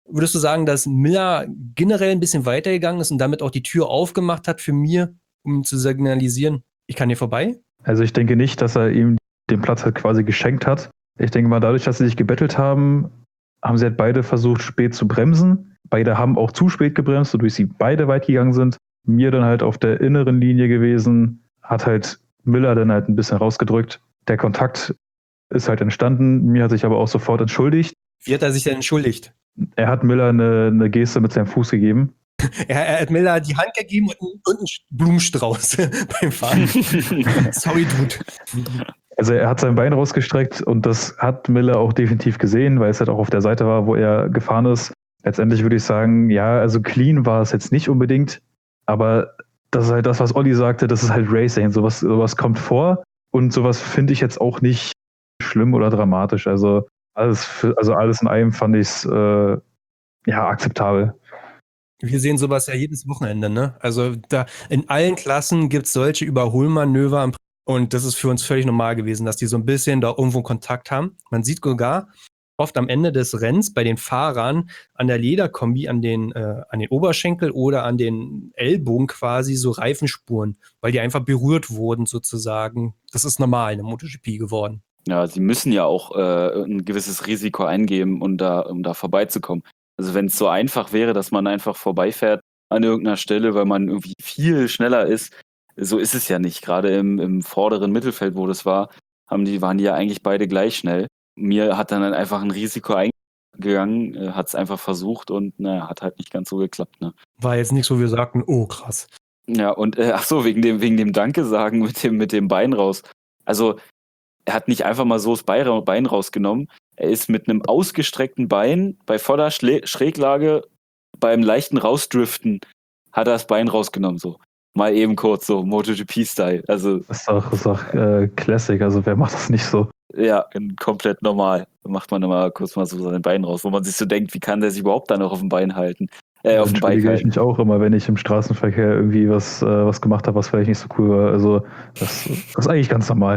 Würdest du sagen, dass Miller generell ein bisschen weitergegangen ist und damit auch die Tür aufgemacht hat für mir, um zu signalisieren, ich kann hier vorbei? Also ich denke nicht, dass er ihm den Platz halt quasi geschenkt hat. Ich denke mal, dadurch, dass sie sich gebettelt haben, haben sie halt beide versucht, spät zu bremsen. Beide haben auch zu spät gebremst, wodurch sie beide weit gegangen sind. Mir dann halt auf der inneren Linie gewesen, hat halt Miller dann halt ein bisschen rausgedrückt. Der Kontakt ist halt entstanden. Mir hat sich aber auch sofort entschuldigt. Wie hat er sich denn entschuldigt? Er hat Miller eine, eine Geste mit seinem Fuß gegeben. Er, er hat Miller die Hand gegeben und, und einen Blumenstrauß beim Fahren. Sorry, Dude. Also er hat sein Bein rausgestreckt und das hat Miller auch definitiv gesehen, weil es halt auch auf der Seite war, wo er gefahren ist. Letztendlich würde ich sagen, ja, also clean war es jetzt nicht unbedingt, aber das ist halt das, was Olli sagte, das ist halt Racing. Sowas, sowas kommt vor und sowas finde ich jetzt auch nicht schlimm oder dramatisch. Also alles, für, also alles in allem fand ich es äh, ja akzeptabel. Wir sehen sowas ja jedes Wochenende, ne? Also da in allen Klassen gibt es solche Überholmanöver und das ist für uns völlig normal gewesen, dass die so ein bisschen da irgendwo Kontakt haben. Man sieht sogar oft am Ende des Rennens bei den Fahrern an der Lederkombi, an den, äh, an den Oberschenkel oder an den Ellbogen quasi so Reifenspuren, weil die einfach berührt wurden sozusagen. Das ist normal in der MotoGP geworden. Ja, sie müssen ja auch äh, ein gewisses Risiko eingeben, um da, um da vorbeizukommen. Also wenn es so einfach wäre, dass man einfach vorbeifährt an irgendeiner Stelle, weil man irgendwie viel schneller ist, so ist es ja nicht. Gerade im, im vorderen Mittelfeld, wo das war, haben die, waren die ja eigentlich beide gleich schnell. Mir hat dann einfach ein Risiko eingegangen, äh, hat es einfach versucht und naja, hat halt nicht ganz so geklappt. Ne? War jetzt nicht so, wir sagten, oh krass. Ja, und äh, ach so, wegen dem, wegen dem Danke sagen mit dem, mit dem Bein raus. Also er hat nicht einfach mal so das Bein rausgenommen. Er ist mit einem ausgestreckten Bein bei voller Schlä- Schräglage beim leichten Rausdriften hat er das Bein rausgenommen. So mal eben kurz so MotoGP-Style. Also Das ist auch, das ist auch äh, Classic. Also wer macht das nicht so? ja, komplett normal. Da macht man immer kurz mal so sein Bein raus, wo man sich so denkt, wie kann der sich überhaupt da noch auf dem Bein halten? Äh, auf dem Bike Entschuldige ich halten. mich auch immer, wenn ich im Straßenverkehr irgendwie was, äh, was gemacht habe, was vielleicht nicht so cool war. Also das, das ist eigentlich ganz normal.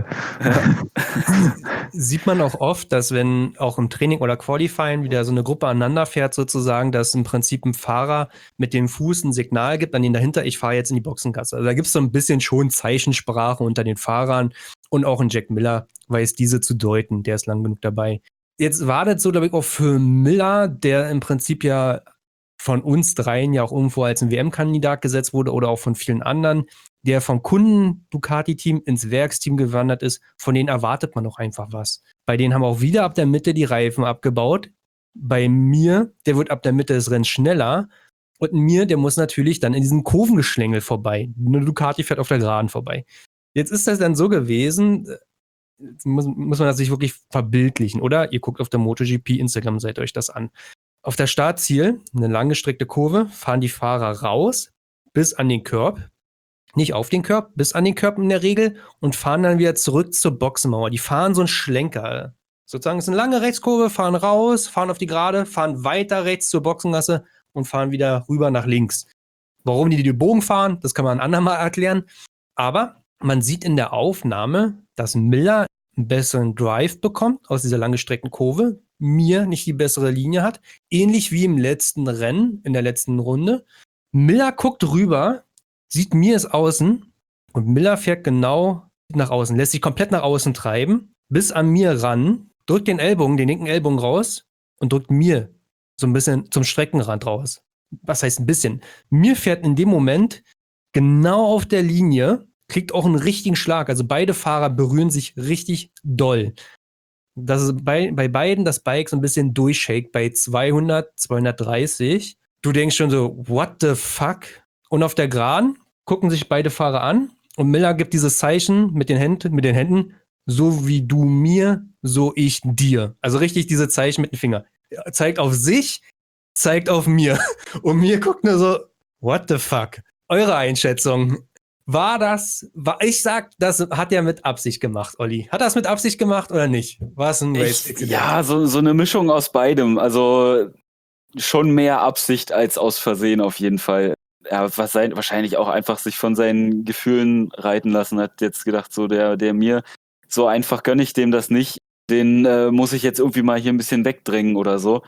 Sieht man auch oft, dass wenn auch im Training oder Qualifying wieder so eine Gruppe aneinander fährt sozusagen, dass im Prinzip ein Fahrer mit dem Fuß ein Signal gibt an den dahinter, ich fahre jetzt in die Boxengasse. Also da gibt es so ein bisschen schon Zeichensprache unter den Fahrern und auch ein Jack Miller weiß diese zu deuten, der ist lang genug dabei. Jetzt war das so, glaube ich, auch für Miller, der im Prinzip ja von uns dreien ja auch irgendwo als ein W M-Kandidat gesetzt wurde oder auch von vielen anderen, der vom Kunden-Ducati-Team ins Werksteam gewandert ist, von denen erwartet man doch einfach was. Bei denen haben auch wieder ab der Mitte die Reifen abgebaut. Bei mir, der wird ab der Mitte des Rennens schneller. Und mir, der muss natürlich dann in diesem Kurvengeschlängel vorbei. Eine Ducati fährt auf der Geraden vorbei. Jetzt ist das dann so gewesen, muss, muss man das sich wirklich verbildlichen, oder? Ihr guckt auf der MotoGP Instagram-Seite euch das an. Auf der Startziel, eine langgestreckte Kurve, fahren die Fahrer raus bis an den Curb. Nicht auf den Curb, bis an den Curb in der Regel und fahren dann wieder zurück zur Boxenmauer. Die fahren so einen Schlenker. Sozusagen ist eine lange Rechtskurve, fahren raus, fahren auf die Gerade, fahren weiter rechts zur Boxengasse und fahren wieder rüber nach links. Warum die den Bogen fahren, das kann man ein andermal erklären. Aber man sieht in der Aufnahme, dass Miller einen besseren Drive bekommt aus dieser langgestreckten Kurve, mir nicht die bessere Linie hat, ähnlich wie im letzten Rennen, in der letzten Runde. Miller guckt rüber, sieht mir es außen und Miller fährt genau nach außen, lässt sich komplett nach außen treiben, bis an mir ran, drückt den Ellbogen, den linken Ellbogen raus und drückt mir so ein bisschen zum Streckenrand raus. Was heißt ein bisschen? Mir fährt in dem Moment genau auf der Linie, kriegt auch einen richtigen Schlag. Also beide Fahrer berühren sich richtig doll. Dass es bei, bei beiden das Bike so ein bisschen durchshakt bei zweihundert, zweihundertdreißig. Du denkst schon so, what the fuck? Und auf der Geraden gucken sich beide Fahrer an und Miller gibt dieses Zeichen mit den Händen, mit den Händen, so wie du mir, so ich dir. Also richtig diese Zeichen mit dem Finger. Er zeigt auf sich, zeigt auf mir. Und mir guckt nur so, what the fuck? Eure Einschätzung. War das, war, ich sag, das hat er mit Absicht gemacht, Olli. Hat er es mit Absicht gemacht oder nicht? War es ein Race Ich, ja, so, so eine Mischung aus beidem. Also schon mehr Absicht als aus Versehen auf jeden Fall. Er hat wahrscheinlich auch einfach sich von seinen Gefühlen reiten lassen, hat jetzt gedacht, so der, der mir, so einfach gönne ich dem das nicht. Den äh, muss ich jetzt irgendwie mal hier ein bisschen wegdrängen oder so.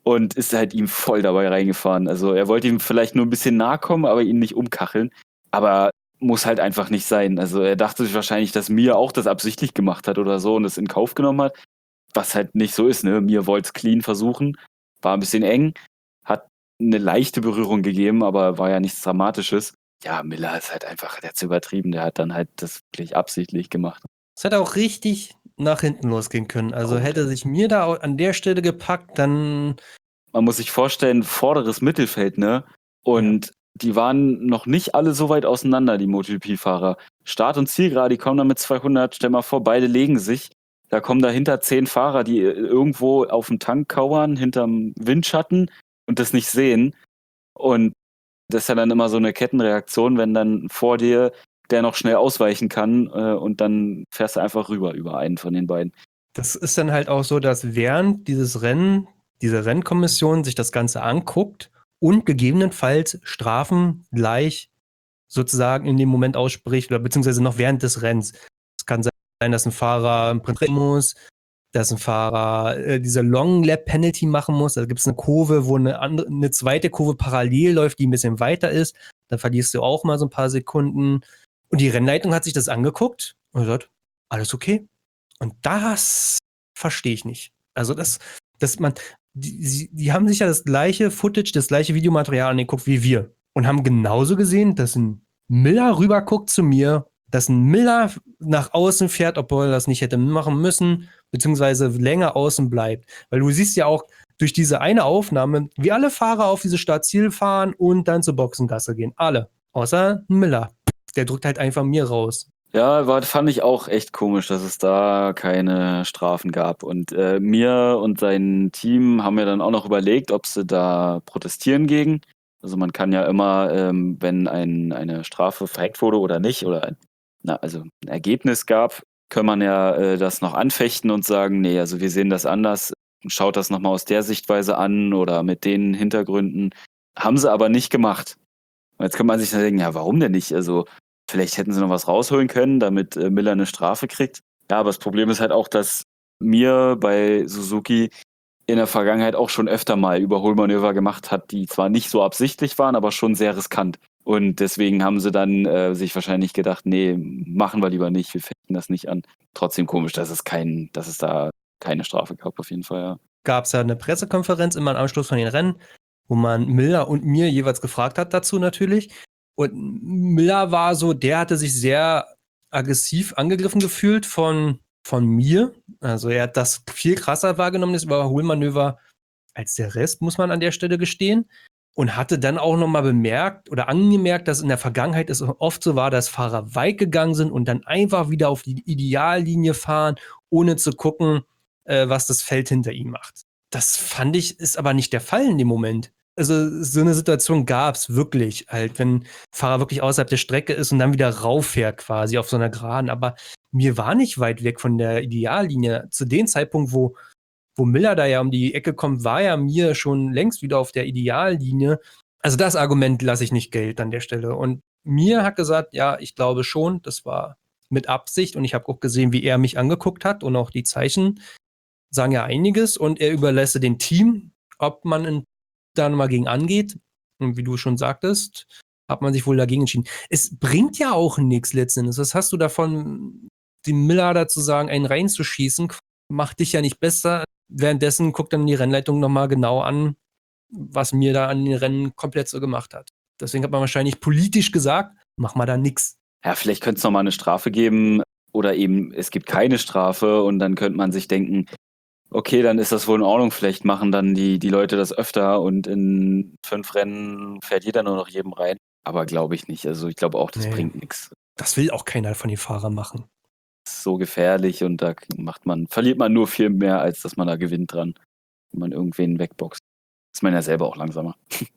und ist halt ihm voll dabei reingefahren. Also er wollte ihm vielleicht nur ein bisschen nahe kommen, aber ihn nicht umkacheln. Aber muss halt einfach nicht sein. Also er dachte sich wahrscheinlich, dass Mir auch das absichtlich gemacht hat oder so und es in Kauf genommen hat. Was halt nicht so ist, ne? Mir wollte es clean versuchen, war ein bisschen eng, hat eine leichte Berührung gegeben, aber war ja nichts Dramatisches. Ja, Miller ist halt einfach, der hat übertrieben, der hat dann halt das wirklich absichtlich gemacht. Es hätte auch richtig nach hinten losgehen können. Also Oh. hätte sich Mir da an der Stelle gepackt, dann Man muss sich vorstellen, vorderes Mittelfeld, ne? Und die waren noch nicht alle so weit auseinander, die MotoGP-Fahrer. Start- und Zielgerade, die kommen da mit zweihundert, stell mal vor, beide legen sich. Da kommen dahinter zehn Fahrer, die irgendwo auf dem Tank kauern, hinterm Windschatten und das nicht sehen. Und das ist ja dann immer so eine Kettenreaktion, wenn dann vor dir der noch schnell ausweichen kann äh, und dann fährst du einfach rüber über einen von den beiden. Das ist dann halt auch so, dass während dieses Rennen, diese Rennkommission sich das Ganze anguckt und gegebenenfalls Strafen gleich sozusagen in dem Moment ausspricht oder beziehungsweise noch während des Rennens. Es kann sein, dass ein Fahrer im Prinzip muss, dass ein Fahrer äh, diese Long Lap Penalty machen muss. Da gibt es eine Kurve, wo eine, andere, eine zweite Kurve parallel läuft, die ein bisschen weiter ist. Dann verlierst du auch mal so ein paar Sekunden. Und die Rennleitung hat sich das angeguckt und gesagt, alles okay. Und das verstehe ich nicht. Also das, dass man, die, die haben sich ja das gleiche Footage, das gleiche Videomaterial angeguckt wie wir und haben genauso gesehen, dass ein Miller rüberguckt zu Mir, dass ein Miller nach außen fährt, obwohl er das nicht hätte machen müssen, beziehungsweise länger außen bleibt. Weil du siehst ja auch durch diese eine Aufnahme, wie alle Fahrer auf diese Startziel fahren und dann zur Boxengasse gehen. Alle. Außer Miller. Der drückt halt einfach Mir raus. Ja, war, fand ich auch echt komisch, dass es da keine Strafen gab. Und äh, Mir und sein Team haben ja dann auch noch überlegt, ob sie da protestieren gegen. Also man kann ja immer, ähm, wenn ein, eine Strafe verhängt wurde oder nicht, oder ein, na, also ein Ergebnis gab, kann man ja äh, das noch anfechten und sagen, nee, also wir sehen das anders, schaut das nochmal aus der Sichtweise an oder mit den Hintergründen. Haben sie aber nicht gemacht. Und jetzt kann man sich dann denken, ja, warum denn nicht? Also vielleicht hätten sie noch was rausholen können, damit äh, Miller eine Strafe kriegt. Ja, aber das Problem ist halt auch, dass Mir bei Suzuki in der Vergangenheit auch schon öfter mal Überholmanöver gemacht hat, die zwar nicht so absichtlich waren, aber schon sehr riskant. Und deswegen haben sie dann äh, sich wahrscheinlich gedacht, nee, machen wir lieber nicht, wir fechten das nicht an. Trotzdem komisch, dass es kein, dass es da keine Strafe gab, auf jeden Fall, ja. Gab es ja eine Pressekonferenz immer am Anschluss von den Rennen, wo man Miller und Mir jeweils gefragt hat dazu natürlich. Und Miller war so, der hatte sich sehr aggressiv angegriffen gefühlt von, von Mir. Also er hat das viel krasser wahrgenommen, das Überholmanöver, als der Rest, muss man an der Stelle gestehen. Und hatte dann auch nochmal bemerkt oder angemerkt, dass in der Vergangenheit es oft so war, dass Fahrer weit gegangen sind und dann einfach wieder auf die Ideallinie fahren, ohne zu gucken, äh, was das Feld hinter ihm macht. Das fand ich, ist aber nicht der Fall in dem Moment. Also so eine Situation gab es wirklich, halt, wenn Fahrer wirklich außerhalb der Strecke ist und dann wieder rauffährt quasi auf so einer Geraden. Aber Mir war nicht weit weg von der Ideallinie. Zu dem Zeitpunkt, wo, wo Miller da ja um die Ecke kommt, war ja Mir schon längst wieder auf der Ideallinie. Also das Argument lasse ich nicht gelten an der Stelle. Und Mir hat gesagt, ja, ich glaube schon, das war mit Absicht. Und ich habe auch gesehen, wie er mich angeguckt hat und auch die Zeichen sagen ja einiges. Und er überlässt dem Team, ob man in da nochmal gegen angeht. Und wie du schon sagtest, hat man sich wohl dagegen entschieden. Es bringt ja auch nichts letzten Endes. Was hast du davon, dem Miller dazu sagen, einen reinzuschießen, macht dich ja nicht besser. Währenddessen guckt dann die Rennleitung nochmal genau an, was Mir da an den Rennen komplett so gemacht hat. Deswegen hat man wahrscheinlich politisch gesagt, mach mal da nix. Ja, vielleicht könnte es nochmal eine Strafe geben oder eben es gibt keine Strafe und dann könnte man sich denken, okay, dann ist das wohl in Ordnung, vielleicht machen dann die, die Leute das öfter und in fünf Rennen fährt jeder nur noch jedem rein. Aber glaube ich nicht. Also ich glaube auch, das Nee. bringt nichts. Das will auch keiner von den Fahrern machen. Das ist so gefährlich und da macht man, verliert man nur viel mehr, als dass man da gewinnt dran, wenn man irgendwen wegboxt. Ist man ja selber auch langsamer.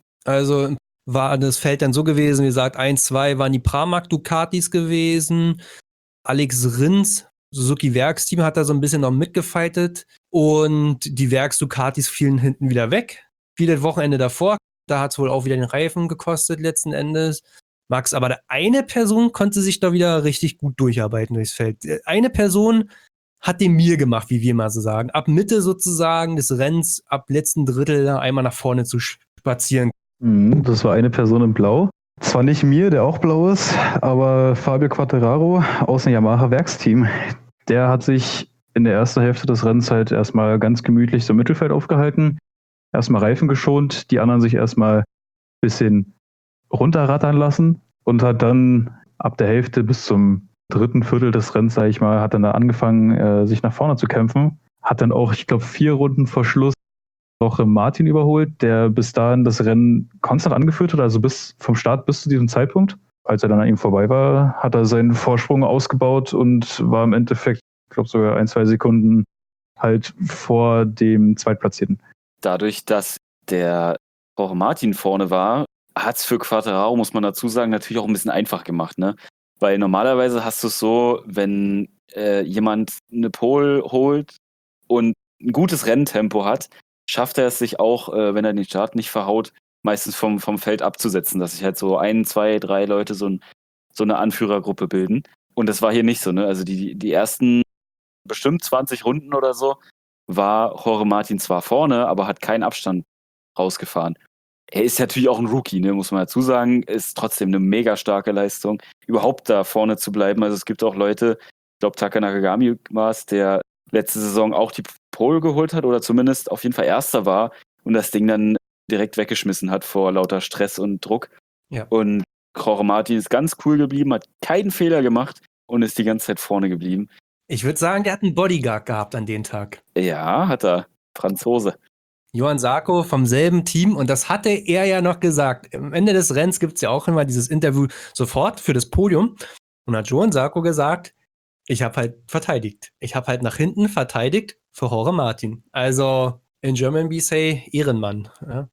Also war das Feld dann so gewesen, wie gesagt, eins, zwei waren die Pramac Ducatis gewesen. Alex Rins, Suzuki-Werksteam, hat da so ein bisschen noch mitgefightet. Und die Werks-Ducatis fielen hinten wieder weg. Wie das Wochenende davor. Da hat es wohl auch wieder den Reifen gekostet letzten Endes. Max, aber eine Person konnte sich da wieder richtig gut durcharbeiten durchs Feld. Eine Person hat den Mir gemacht, wie wir mal so sagen. Ab Mitte sozusagen des Rennens, ab letzten Drittel einmal nach vorne zu spazieren. Mhm, das war eine Person in Blau. Zwar nicht mir, der auch blau ist, aber Fabio Quartararo aus dem Yamaha-Werksteam. Der hat sich in der ersten Hälfte des Rennens halt erstmal ganz gemütlich so im Mittelfeld aufgehalten. Erstmal Reifen geschont, die anderen sich erstmal ein bisschen runterrattern lassen und hat dann ab der Hälfte bis zum dritten Viertel des Rennens, sag ich mal, hat dann da angefangen, äh, sich nach vorne zu kämpfen. Hat dann auch, ich glaube, vier Runden vor Schluss auch Martin überholt, der bis dahin das Rennen konstant angeführt hat, also bis vom Start bis zu diesem Zeitpunkt. Als er dann an ihm vorbei war, hat er seinen Vorsprung ausgebaut und war im Endeffekt, ich glaube, sogar ein, zwei Sekunden halt vor dem Zweitplatzierten. Dadurch, dass der Jorge Martin vorne war, hat es für Quartararo, muss man dazu sagen, natürlich auch ein bisschen einfach gemacht, ne? Weil normalerweise hast du es so, wenn äh, jemand eine Pole holt und ein gutes Renntempo hat, schafft er es sich auch, äh, wenn er den Start nicht verhaut, meistens vom, vom Feld abzusetzen, dass sich halt so ein, zwei, drei Leute so, ein, so eine Anführergruppe bilden. Und das war hier nicht so, ne? Also die, die ersten bestimmt zwanzig Runden oder so war Jorge Martin zwar vorne, aber hat keinen Abstand rausgefahren. Er ist natürlich auch ein Rookie, ne, muss man dazu sagen, ist trotzdem eine mega starke Leistung, überhaupt da vorne zu bleiben. Also es gibt auch Leute, ich glaube Taka Nakagami war es, der letzte Saison auch die Pole geholt hat oder zumindest auf jeden Fall Erster war und das Ding dann direkt weggeschmissen hat vor lauter Stress und Druck. Ja. Und Jorge Martin ist ganz cool geblieben, hat keinen Fehler gemacht und ist die ganze Zeit vorne geblieben. Ich würde sagen, der hat einen Bodyguard gehabt an dem Tag. Ja, hat er. Franzose. Johann Sarko vom selben Team und das hatte er ja noch gesagt. Am Ende des Rennens gibt es ja auch immer dieses Interview sofort für das Podium und hat Johann Sarko gesagt, ich habe halt verteidigt. Ich habe halt nach hinten verteidigt für Jorge Martin. Also in German we say Ehrenmann. Ja.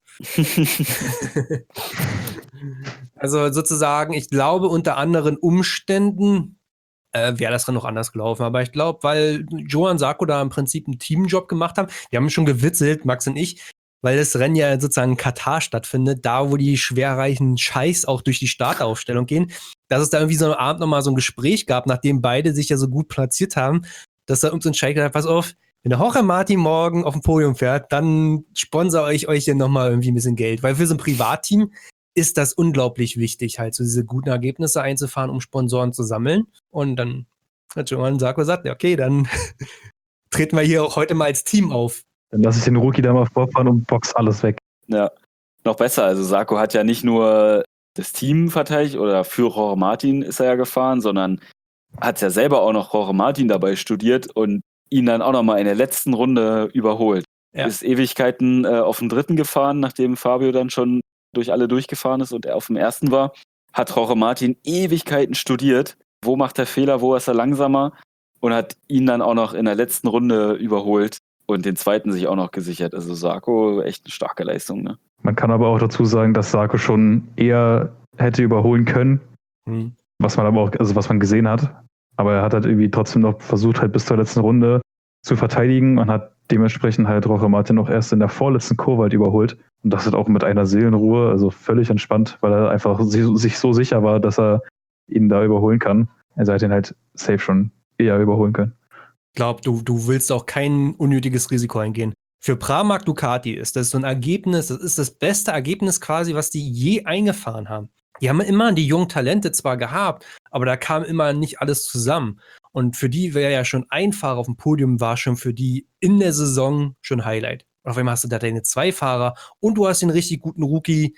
Also sozusagen, ich glaube unter anderen Umständen Äh, wäre das dann noch anders gelaufen. Aber ich glaube, weil Johann Sarko da im Prinzip einen Teamjob gemacht haben, wir haben schon gewitzelt, Max und ich, weil das Rennen ja sozusagen in Katar stattfindet, da wo die schwerreichen Scheichs auch durch die Startaufstellung gehen, dass es da irgendwie so am Abend nochmal so ein Gespräch gab, nachdem beide sich ja so gut platziert haben, dass da irgendein so Scheich gesagt hat, pass auf, wenn der Jorge Martin morgen auf dem Podium fährt, dann sponsere ich euch hier nochmal irgendwie ein bisschen Geld. Weil für so ein Privatteam ist das unglaublich wichtig, halt so diese guten Ergebnisse einzufahren, um Sponsoren zu sammeln. Und dann hat Johann Sarko gesagt, ja, okay, dann treten wir hier auch heute mal als Team auf. Dann lasse ich den Rookie da mal vorfahren und box alles weg. Ja, noch besser. Also Sarko hat ja nicht nur das Team verteidigt oder für Jorge Martin ist er ja gefahren, sondern hat ja selber auch noch Jorge Martin dabei studiert und ihn dann auch nochmal in der letzten Runde überholt. Ja. Ist Ewigkeiten äh, auf den dritten gefahren, nachdem Fabio dann schon durch alle durchgefahren ist und er auf dem ersten war, hat Jorge Martin Ewigkeiten studiert. Wo macht er Fehler, wo ist er langsamer? Und hat ihn dann auch noch in der letzten Runde überholt und den zweiten sich auch noch gesichert. Also Sarko, echt eine starke Leistung, ne? Man kann aber auch dazu sagen, dass Sarko schon eher hätte überholen können, mhm. was man aber auch, also was man gesehen hat. Aber er hat halt irgendwie trotzdem noch versucht, halt bis zur letzten Runde zu verteidigen und hat dementsprechend halt Jorge Martin noch erst in der vorletzten Kurve halt überholt. Und das halt auch mit einer Seelenruhe, also völlig entspannt, weil er einfach sich so sicher war, dass er ihn da überholen kann. Also er hat ihn halt safe schon eher überholen können. Ich glaube, du, du willst auch kein unnötiges Risiko eingehen. Für Pramac Ducati ist das so ein Ergebnis, das ist das beste Ergebnis quasi, was die je eingefahren haben. Die haben immer die jungen Talente zwar gehabt, aber da kam immer nicht alles zusammen. Und für die wäre ja schon ein Fahrer auf dem Podium, war schon für die in der Saison schon Highlight. Und auf einmal hast du da deine zwei Fahrer und du hast den richtig guten Rookie.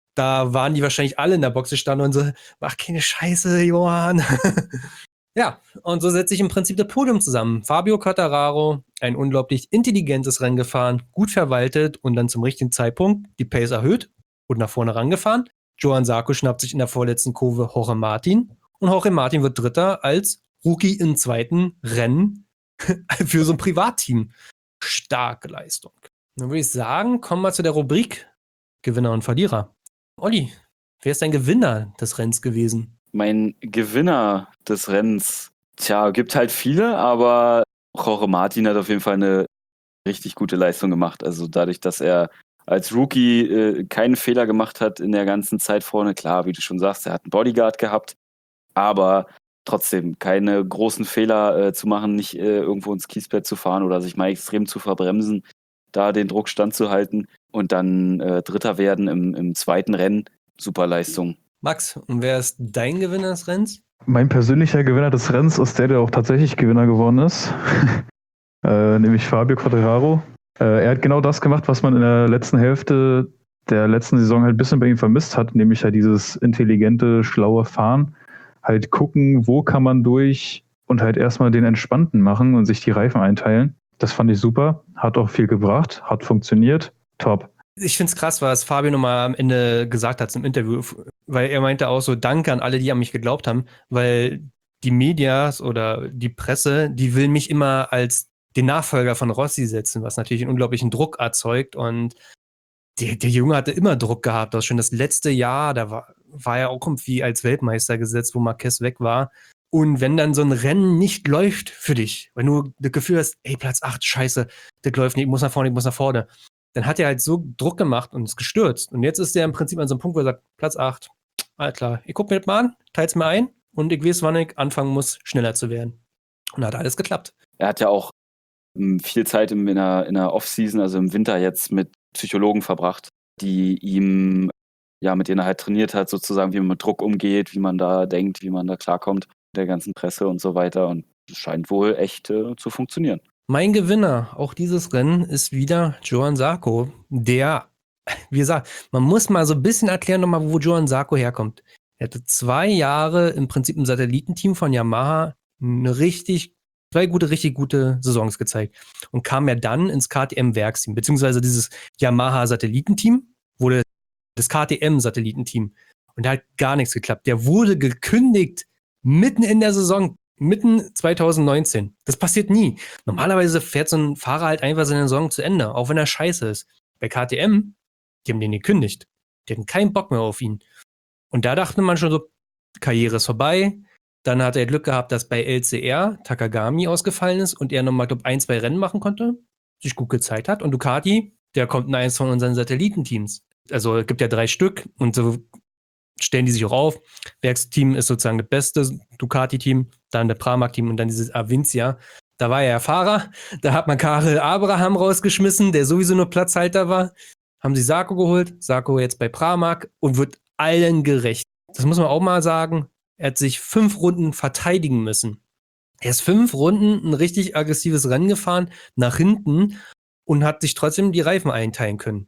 Da waren die wahrscheinlich alle in der Box gestanden und so, mach keine Scheiße, Johann. Ja, und so setzt sich im Prinzip das Podium zusammen. Fabio Quartararo, ein unglaublich intelligentes Rennen gefahren, gut verwaltet und dann zum richtigen Zeitpunkt die Pace erhöht und nach vorne rangefahren. Johann Sarko schnappt sich in der vorletzten Kurve Jorge Martin und Jorge Martin wird Dritter als Rookie im zweiten Rennen für so ein Privatteam. Starke Leistung. Dann würde ich sagen, kommen wir zu der Rubrik Gewinner und Verlierer. Olli, wer ist dein Gewinner des Rennens gewesen? Mein Gewinner des Rennens, tja, gibt halt viele, aber Jorge Martin hat auf jeden Fall eine richtig gute Leistung gemacht. Also dadurch, dass er als Rookie äh, keinen Fehler gemacht hat in der ganzen Zeit vorne. Klar, wie du schon sagst, er hat einen Bodyguard gehabt, aber trotzdem keine großen Fehler äh, zu machen, nicht äh, irgendwo ins Kiesbett zu fahren oder sich mal extrem zu verbremsen, da den Druck standzuhalten und dann äh, Dritter werden im, im zweiten Rennen. Super Leistung. Max, und wer ist dein Gewinner des Rennens? Mein persönlicher Gewinner des Rennens ist der, der auch tatsächlich Gewinner geworden ist. äh, nämlich Fabio Quartararo. Äh, er hat genau das gemacht, was man in der letzten Hälfte der letzten Saison halt ein bisschen bei ihm vermisst hat, nämlich halt dieses intelligente, schlaue Fahren. Halt gucken, wo kann man durch und halt erstmal den Entspannten machen und sich die Reifen einteilen. Das fand ich super, hat auch viel gebracht, hat funktioniert, top. Ich finde es krass, was Fabio nochmal am Ende gesagt hat im Interview, weil er meinte auch so, danke an alle, die an mich geglaubt haben, weil die Medias oder die Presse, die will mich immer als den Nachfolger von Rossi setzen, was natürlich einen unglaublichen Druck erzeugt und der, der Junge hatte immer Druck gehabt, auch schon das letzte Jahr, da war, war er auch irgendwie als Weltmeister gesetzt, wo Marquez weg war. Und wenn dann so ein Rennen nicht läuft für dich, wenn du das Gefühl hast, ey, Platz acht, scheiße, das läuft nicht, ich muss nach vorne, ich muss nach vorne, dann hat er halt so Druck gemacht und ist gestürzt. Und jetzt ist er im Prinzip an so einem Punkt, wo er sagt, Platz acht, alles klar, ich guck mir das mal an, teil's mir ein und ich weiß, wann ich anfangen muss, schneller zu werden. Und da hat alles geklappt. Er hat ja auch m, viel Zeit in der, in der Off-Season, also im Winter jetzt mit Psychologen verbracht, die ihm, ja, mit denen er halt trainiert hat, sozusagen, wie man mit Druck umgeht, wie man da denkt, wie man da klarkommt, der ganzen Presse und so weiter. Und es scheint wohl echt äh, zu funktionieren. Mein Gewinner, auch dieses Rennen, ist wieder Johann Zarco, der, wie gesagt, man muss mal so ein bisschen erklären nochmal, wo Johann Zarco herkommt. Er hatte zwei Jahre im Prinzip im Satellitenteam von Yamaha eine richtig, zwei gute, richtig gute Saisons gezeigt und kam ja dann ins K T M-Werksteam, beziehungsweise dieses Yamaha-Satellitenteam wurde das K T M-Satellitenteam und da hat gar nichts geklappt. Der wurde gekündigt mitten in der Saison, mitten zwanzig neunzehn. Das passiert nie. Normalerweise fährt so ein Fahrer halt einfach seine Saison zu Ende, auch wenn er scheiße ist. Bei K T M, die haben den gekündigt. Die hatten keinen Bock mehr auf ihn. Und da dachte man schon so, Karriere ist vorbei. Dann hat er Glück gehabt, dass bei L C R Takagami ausgefallen ist und er nochmal, glaube ich, ein, zwei Rennen machen konnte, sich gut gezeigt hat. Und Ducati, der kommt in eins von unseren Satellitenteams. Also es gibt ja drei Stück und so stellen die sich auch auf. Werksteam ist sozusagen das beste Ducati-Team, dann der Pramac-Team und dann dieses Avincia. Da war er ja Fahrer, da hat man Karel Abraham rausgeschmissen, der sowieso nur Platzhalter war. Haben sie Zarco geholt, Zarco jetzt bei Pramac und wird allen gerecht. Das muss man auch mal sagen, er hat sich fünf Runden verteidigen müssen. Er ist fünf Runden ein richtig aggressives Rennen gefahren, nach hinten und hat sich trotzdem die Reifen einteilen können.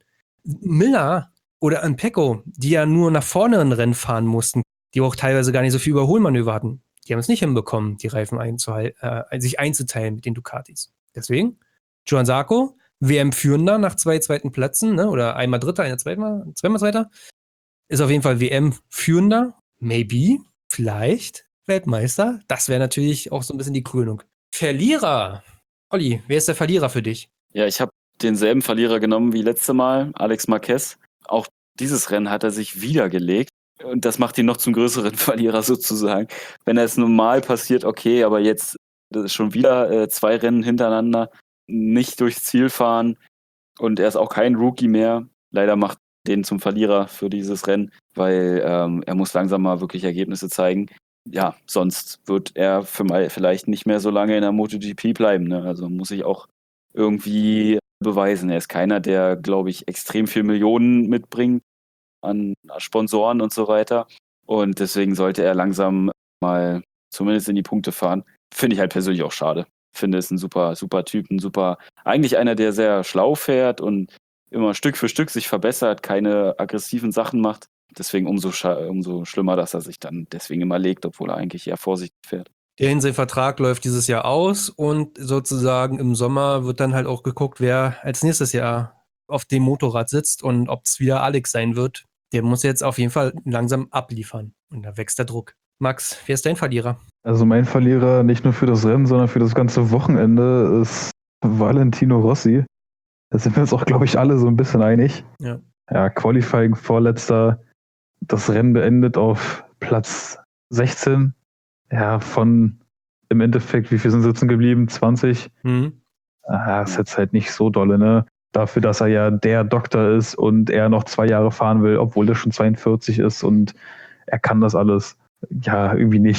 Miller oder an Pecco, die ja nur nach vorne ein Rennen fahren mussten, die auch teilweise gar nicht so viel Überholmanöver hatten, die haben es nicht hinbekommen, die Reifen einzuhal- äh, sich einzuteilen mit den Ducatis. Deswegen, Johann Zarco, W M-Führender nach zwei zweiten Plätzen, ne? Oder einmal Dritter, einer zweimal, zweimal Zweiter, ist auf jeden Fall W M-Führender, maybe, vielleicht Weltmeister. Das wäre natürlich auch so ein bisschen die Krönung. Verlierer! Olli, wer ist der Verlierer für dich? Ja, ich habe denselben Verlierer genommen wie letzte Mal, Alex Marquez. Auch dieses Rennen hat er sich wieder gelegt. Und das macht ihn noch zum größeren Verlierer sozusagen. Wenn es normal passiert, okay, aber jetzt das ist schon wieder äh, zwei Rennen hintereinander nicht durchs Ziel fahren. Und er ist auch kein Rookie mehr. Leider macht den zum Verlierer für dieses Rennen, weil ähm, er muss langsam mal wirklich Ergebnisse zeigen. Ja, sonst wird er für mal vielleicht nicht mehr so lange in der MotoGP bleiben. Ne? Also muss ich auch irgendwie beweisen. Er ist keiner, der, glaube ich, extrem viel Millionen mitbringt an Sponsoren und so weiter. Und deswegen sollte er langsam mal zumindest in die Punkte fahren. Finde ich halt persönlich auch schade. Finde es ein super, super Typ, ein super, eigentlich einer, der sehr schlau fährt und immer Stück für Stück sich verbessert, keine aggressiven Sachen macht. Deswegen umso, scha- umso schlimmer, dass er sich dann deswegen immer legt, obwohl er eigentlich eher vorsichtig fährt. Der Hinseevertrag läuft dieses Jahr aus und sozusagen im Sommer wird dann halt auch geguckt, wer als nächstes Jahr auf dem Motorrad sitzt und ob es wieder Alex sein wird. Der muss jetzt auf jeden Fall langsam abliefern und da wächst der Druck. Max, wer ist dein Verlierer? Also mein Verlierer nicht nur für das Rennen, sondern für das ganze Wochenende ist Valentino Rossi. Da sind wir uns auch, glaube ich, alle so ein bisschen einig. Ja. Ja, Qualifying vorletzter, das Rennen beendet auf Platz sechzehn. Ja, von im Endeffekt, wie viel sind sitzen geblieben? zwanzig? Mhm. Ah, ist jetzt halt nicht so dolle, ne? Dafür, dass er ja der Doktor ist und er noch zwei Jahre fahren will, obwohl er schon zweiundvierzig ist und er kann das alles. Ja, irgendwie nicht.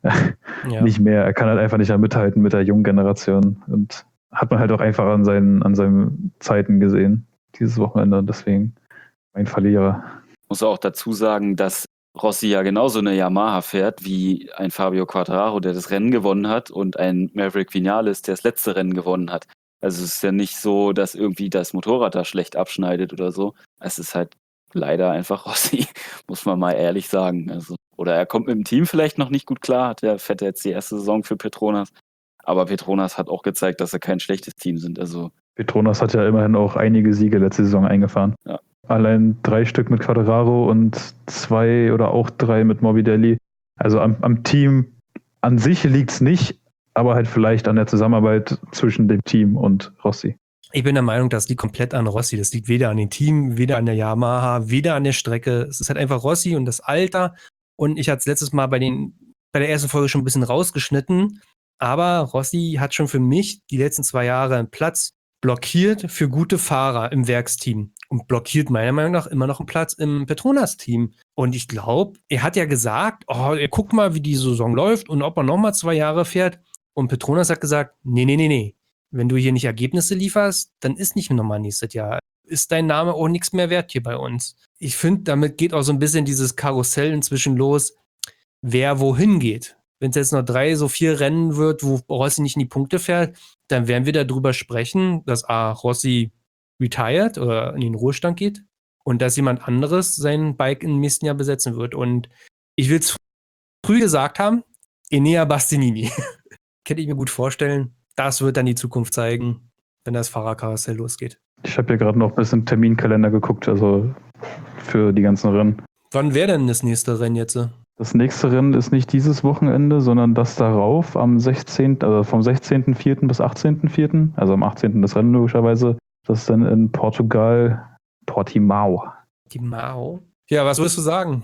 Ja. nicht mehr. Er kann halt einfach nicht mehr mithalten mit der jungen Generation. Und hat man halt auch einfach an seinen, an seinen Zeiten gesehen, dieses Wochenende. Und deswegen ein Verlierer. Muss auch dazu sagen, dass Rossi ja genauso eine Yamaha fährt wie ein Fabio Quartararo, der das Rennen gewonnen hat, und ein Maverick Vinales, der das letzte Rennen gewonnen hat. Also es ist ja nicht so, dass irgendwie das Motorrad da schlecht abschneidet oder so. Es ist halt leider einfach Rossi, muss man mal ehrlich sagen. Also, oder er kommt mit dem Team vielleicht noch nicht gut klar, hat der fährt jetzt die erste Saison für Petronas. Aber Petronas hat auch gezeigt, dass sie kein schlechtes Team sind. Also Petronas hat ja immerhin auch einige Siege letzte Saison eingefahren. Ja. Allein drei Stück mit Quartararo und zwei oder auch drei mit Morbidelli. Also am, am Team an sich liegt es nicht, aber halt vielleicht an der Zusammenarbeit zwischen dem Team und Rossi. Ich bin der Meinung, das liegt komplett an Rossi. Das liegt weder an dem Team, weder an der Yamaha, weder an der Strecke. Es ist halt einfach Rossi und das Alter. Und ich hatte es letztes Mal bei, den, bei der ersten Folge schon ein bisschen rausgeschnitten. Aber Rossi hat schon für mich die letzten zwei Jahre einen Platz blockiert für gute Fahrer im Werksteam. Und blockiert meiner Meinung nach immer noch einen Platz im Petronas-Team. Und ich glaube, er hat ja gesagt, oh, guck mal, wie die Saison läuft und ob er nochmal zwei Jahre fährt. Und Petronas hat gesagt, nee, nee, nee, nee. Wenn du hier nicht Ergebnisse lieferst, dann ist nicht nochmal nächstes Jahr. Ist dein Name auch nichts mehr wert hier bei uns. Ich finde, damit geht auch so ein bisschen dieses Karussell inzwischen los, wer wohin geht. Wenn es jetzt noch drei, so vier Rennen wird, wo Rossi nicht in die Punkte fährt, dann werden wir darüber sprechen, dass A, Rossi retired oder in den Ruhestand geht und dass jemand anderes sein Bike im nächsten Jahr besetzen wird. Und ich will es früh gesagt haben, Enea Bastianini. Könnte ich mir gut vorstellen. Das wird dann die Zukunft zeigen, wenn das Fahrerkarussell losgeht. Ich habe hier gerade noch ein bisschen Terminkalender geguckt, also für die ganzen Rennen. Wann wäre denn das nächste Rennen jetzt? Das nächste Rennen ist nicht dieses Wochenende, sondern das darauf am sechzehnten, also vom sechzehnten vierten bis achtzehnten vierten Also am achtzehnten das Rennen logischerweise. Das ist dann in Portugal, Portimao. Portimao? Ja, was würdest du sagen?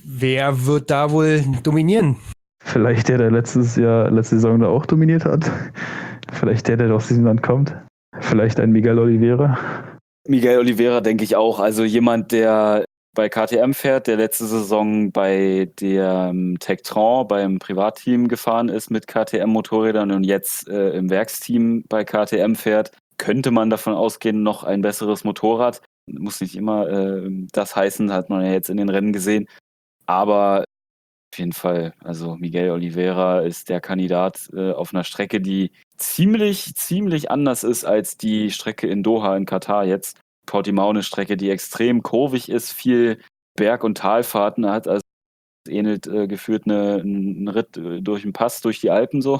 Wer wird da wohl dominieren? Vielleicht der, der letztes Jahr, letzte Saison da auch dominiert hat. Vielleicht der, der aus diesem Land kommt. Vielleicht ein Miguel Oliveira. Miguel Oliveira denke ich auch. Also jemand, der bei K T M fährt, der letzte Saison bei dem Tektron, beim Privatteam gefahren ist mit K T M-Motorrädern und jetzt äh, im Werksteam bei K T M fährt, könnte man davon ausgehen, noch ein besseres Motorrad. Muss nicht immer äh, das heißen, hat man ja jetzt in den Rennen gesehen. Aber auf jeden Fall, also Miguel Oliveira ist der Kandidat äh, auf einer Strecke, die ziemlich, ziemlich anders ist als die Strecke in Doha in Katar jetzt. Portimao eine Strecke, die extrem kurvig ist, viel Berg- und Talfahrten hat, also ähnelt äh, geführt eine, ein Ritt äh, durch den Pass, durch die Alpen so.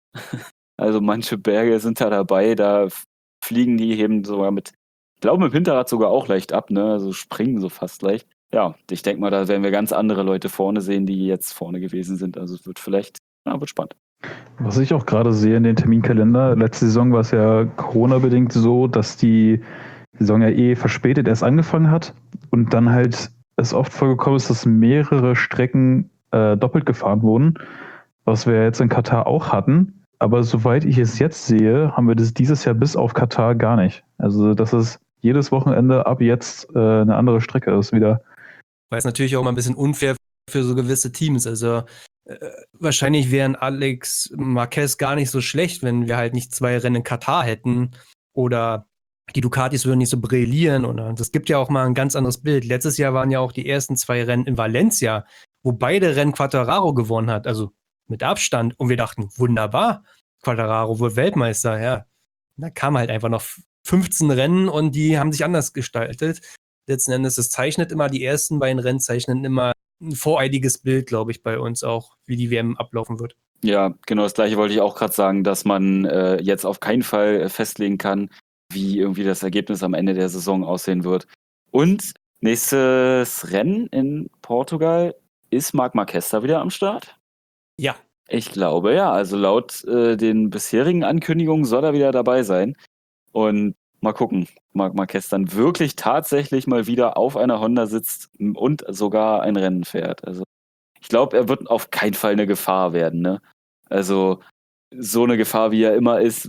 Also manche Berge sind da dabei, da fliegen die, heben sogar mit, ich glaube mit dem Hinterrad sogar auch leicht ab, ne? Also springen so fast leicht. Ja, ich denke mal, da werden wir ganz andere Leute vorne sehen, die jetzt vorne gewesen sind. Also es wird vielleicht, ja, wird spannend. Was ich auch gerade sehe in den Terminkalender, letzte Saison war es ja Corona-bedingt so, dass die Saison ja eh verspätet erst angefangen hat und dann halt es oft vorgekommen ist, dass mehrere Strecken äh, doppelt gefahren wurden, was wir jetzt in Katar auch hatten. Aber soweit ich es jetzt sehe, haben wir das dieses Jahr bis auf Katar gar nicht. Also das ist jedes Wochenende ab jetzt äh, eine andere Strecke ist wieder. Weil es natürlich auch mal ein bisschen unfair für so gewisse Teams. Also äh, wahrscheinlich wären Alex Marquez gar nicht so schlecht, wenn wir halt nicht zwei Rennen in Katar hätten oder die Ducatis würden nicht so brillieren. Oder das gibt ja auch mal ein ganz anderes Bild. Letztes Jahr waren ja auch die ersten zwei Rennen in Valencia, wo beide Rennen Quartararo gewonnen hat, also mit Abstand. Und wir dachten, wunderbar, Quartararo wird Weltmeister. Ja, da kamen halt einfach noch fünfzehn Rennen und die haben sich anders gestaltet. Letzten Endes, das zeichnet immer, die ersten beiden Rennen zeichnen immer ein voreiliges Bild, glaube ich, bei uns auch, wie die W M ablaufen wird. Ja, genau das Gleiche wollte ich auch gerade sagen, dass man äh, jetzt auf keinen Fall festlegen kann, wie irgendwie das Ergebnis am Ende der Saison aussehen wird. Und nächstes Rennen in Portugal, ist Marc Marquez da wieder am Start? Ja. Ich glaube ja, also laut äh, den bisherigen Ankündigungen soll er wieder dabei sein. Und mal gucken, Marc Marquez dann wirklich tatsächlich mal wieder auf einer Honda sitzt und sogar ein Rennen fährt. Also ich glaube, er wird auf keinen Fall eine Gefahr werden, ne? Also so eine Gefahr, wie er immer ist.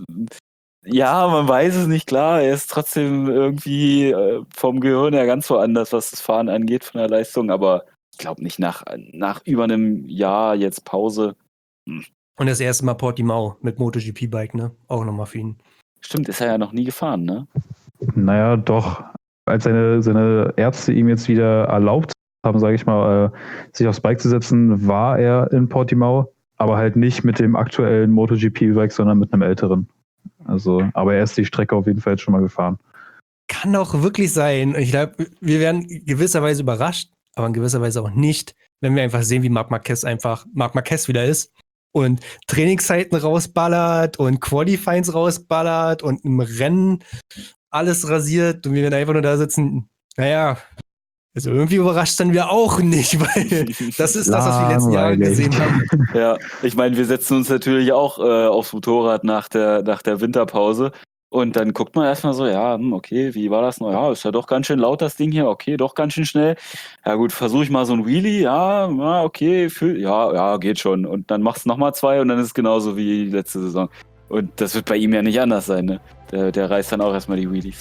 Ja, man weiß es nicht, klar. Er ist trotzdem irgendwie äh, vom Gehirn her ganz woanders, was das Fahren angeht, von der Leistung. Aber ich glaube nicht nach, nach über einem Jahr jetzt Pause. hm. Und das erste Mal Portimao mit MotoGP-Bike, ne? Auch nochmal für ihn. Stimmt, ist er ja noch nie gefahren, ne? Naja, doch. Als seine, seine Ärzte ihm jetzt wieder erlaubt haben, sage ich mal, äh, sich aufs Bike zu setzen, war er in Portimao, aber halt nicht mit dem aktuellen MotoGP-Bike, sondern mit einem älteren. Also, aber er ist die Strecke auf jeden Fall jetzt schon mal gefahren. Kann auch wirklich sein. Ich glaube, wir werden gewisserweise überrascht, aber in gewisser Weise auch nicht, wenn wir einfach sehen, wie Marc Marquez einfach Marc Marquez wieder ist und Trainingszeiten rausballert und Qualifyings rausballert und im Rennen alles rasiert und wir werden einfach nur da sitzen. Naja, also irgendwie überrascht dann wir auch nicht, weil das ist das, was wir die letzten Jahre Langweilig. gesehen haben. Ja, ich meine, wir setzen uns natürlich auch äh, aufs Motorrad nach der, nach der Winterpause. Und dann guckt man erstmal so, ja, hm, okay, wie war das noch? Ja, ist ja doch ganz schön laut, das Ding hier. Okay, doch ganz schön schnell. Ja gut, versuche ich mal so ein Wheelie. Ja, ja okay, fühl, ja, ja, geht schon. Und dann machst du nochmal zwei und dann ist es genauso wie die letzte Saison. Und das wird bei ihm ja nicht anders sein, ne? Der, der reißt dann auch erstmal die Wheelies.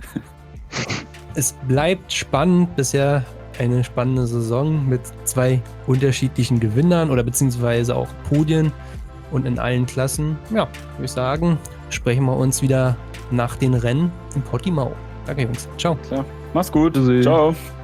Es bleibt spannend, bisher eine spannende Saison mit zwei unterschiedlichen Gewinnern oder beziehungsweise auch Podien und in allen Klassen. Ja, würde ich sagen, sprechen wir uns wieder nach den Rennen in Portimao. Danke, Jungs. Ciao. Ja, mach's gut. Tschüssi. Ciao.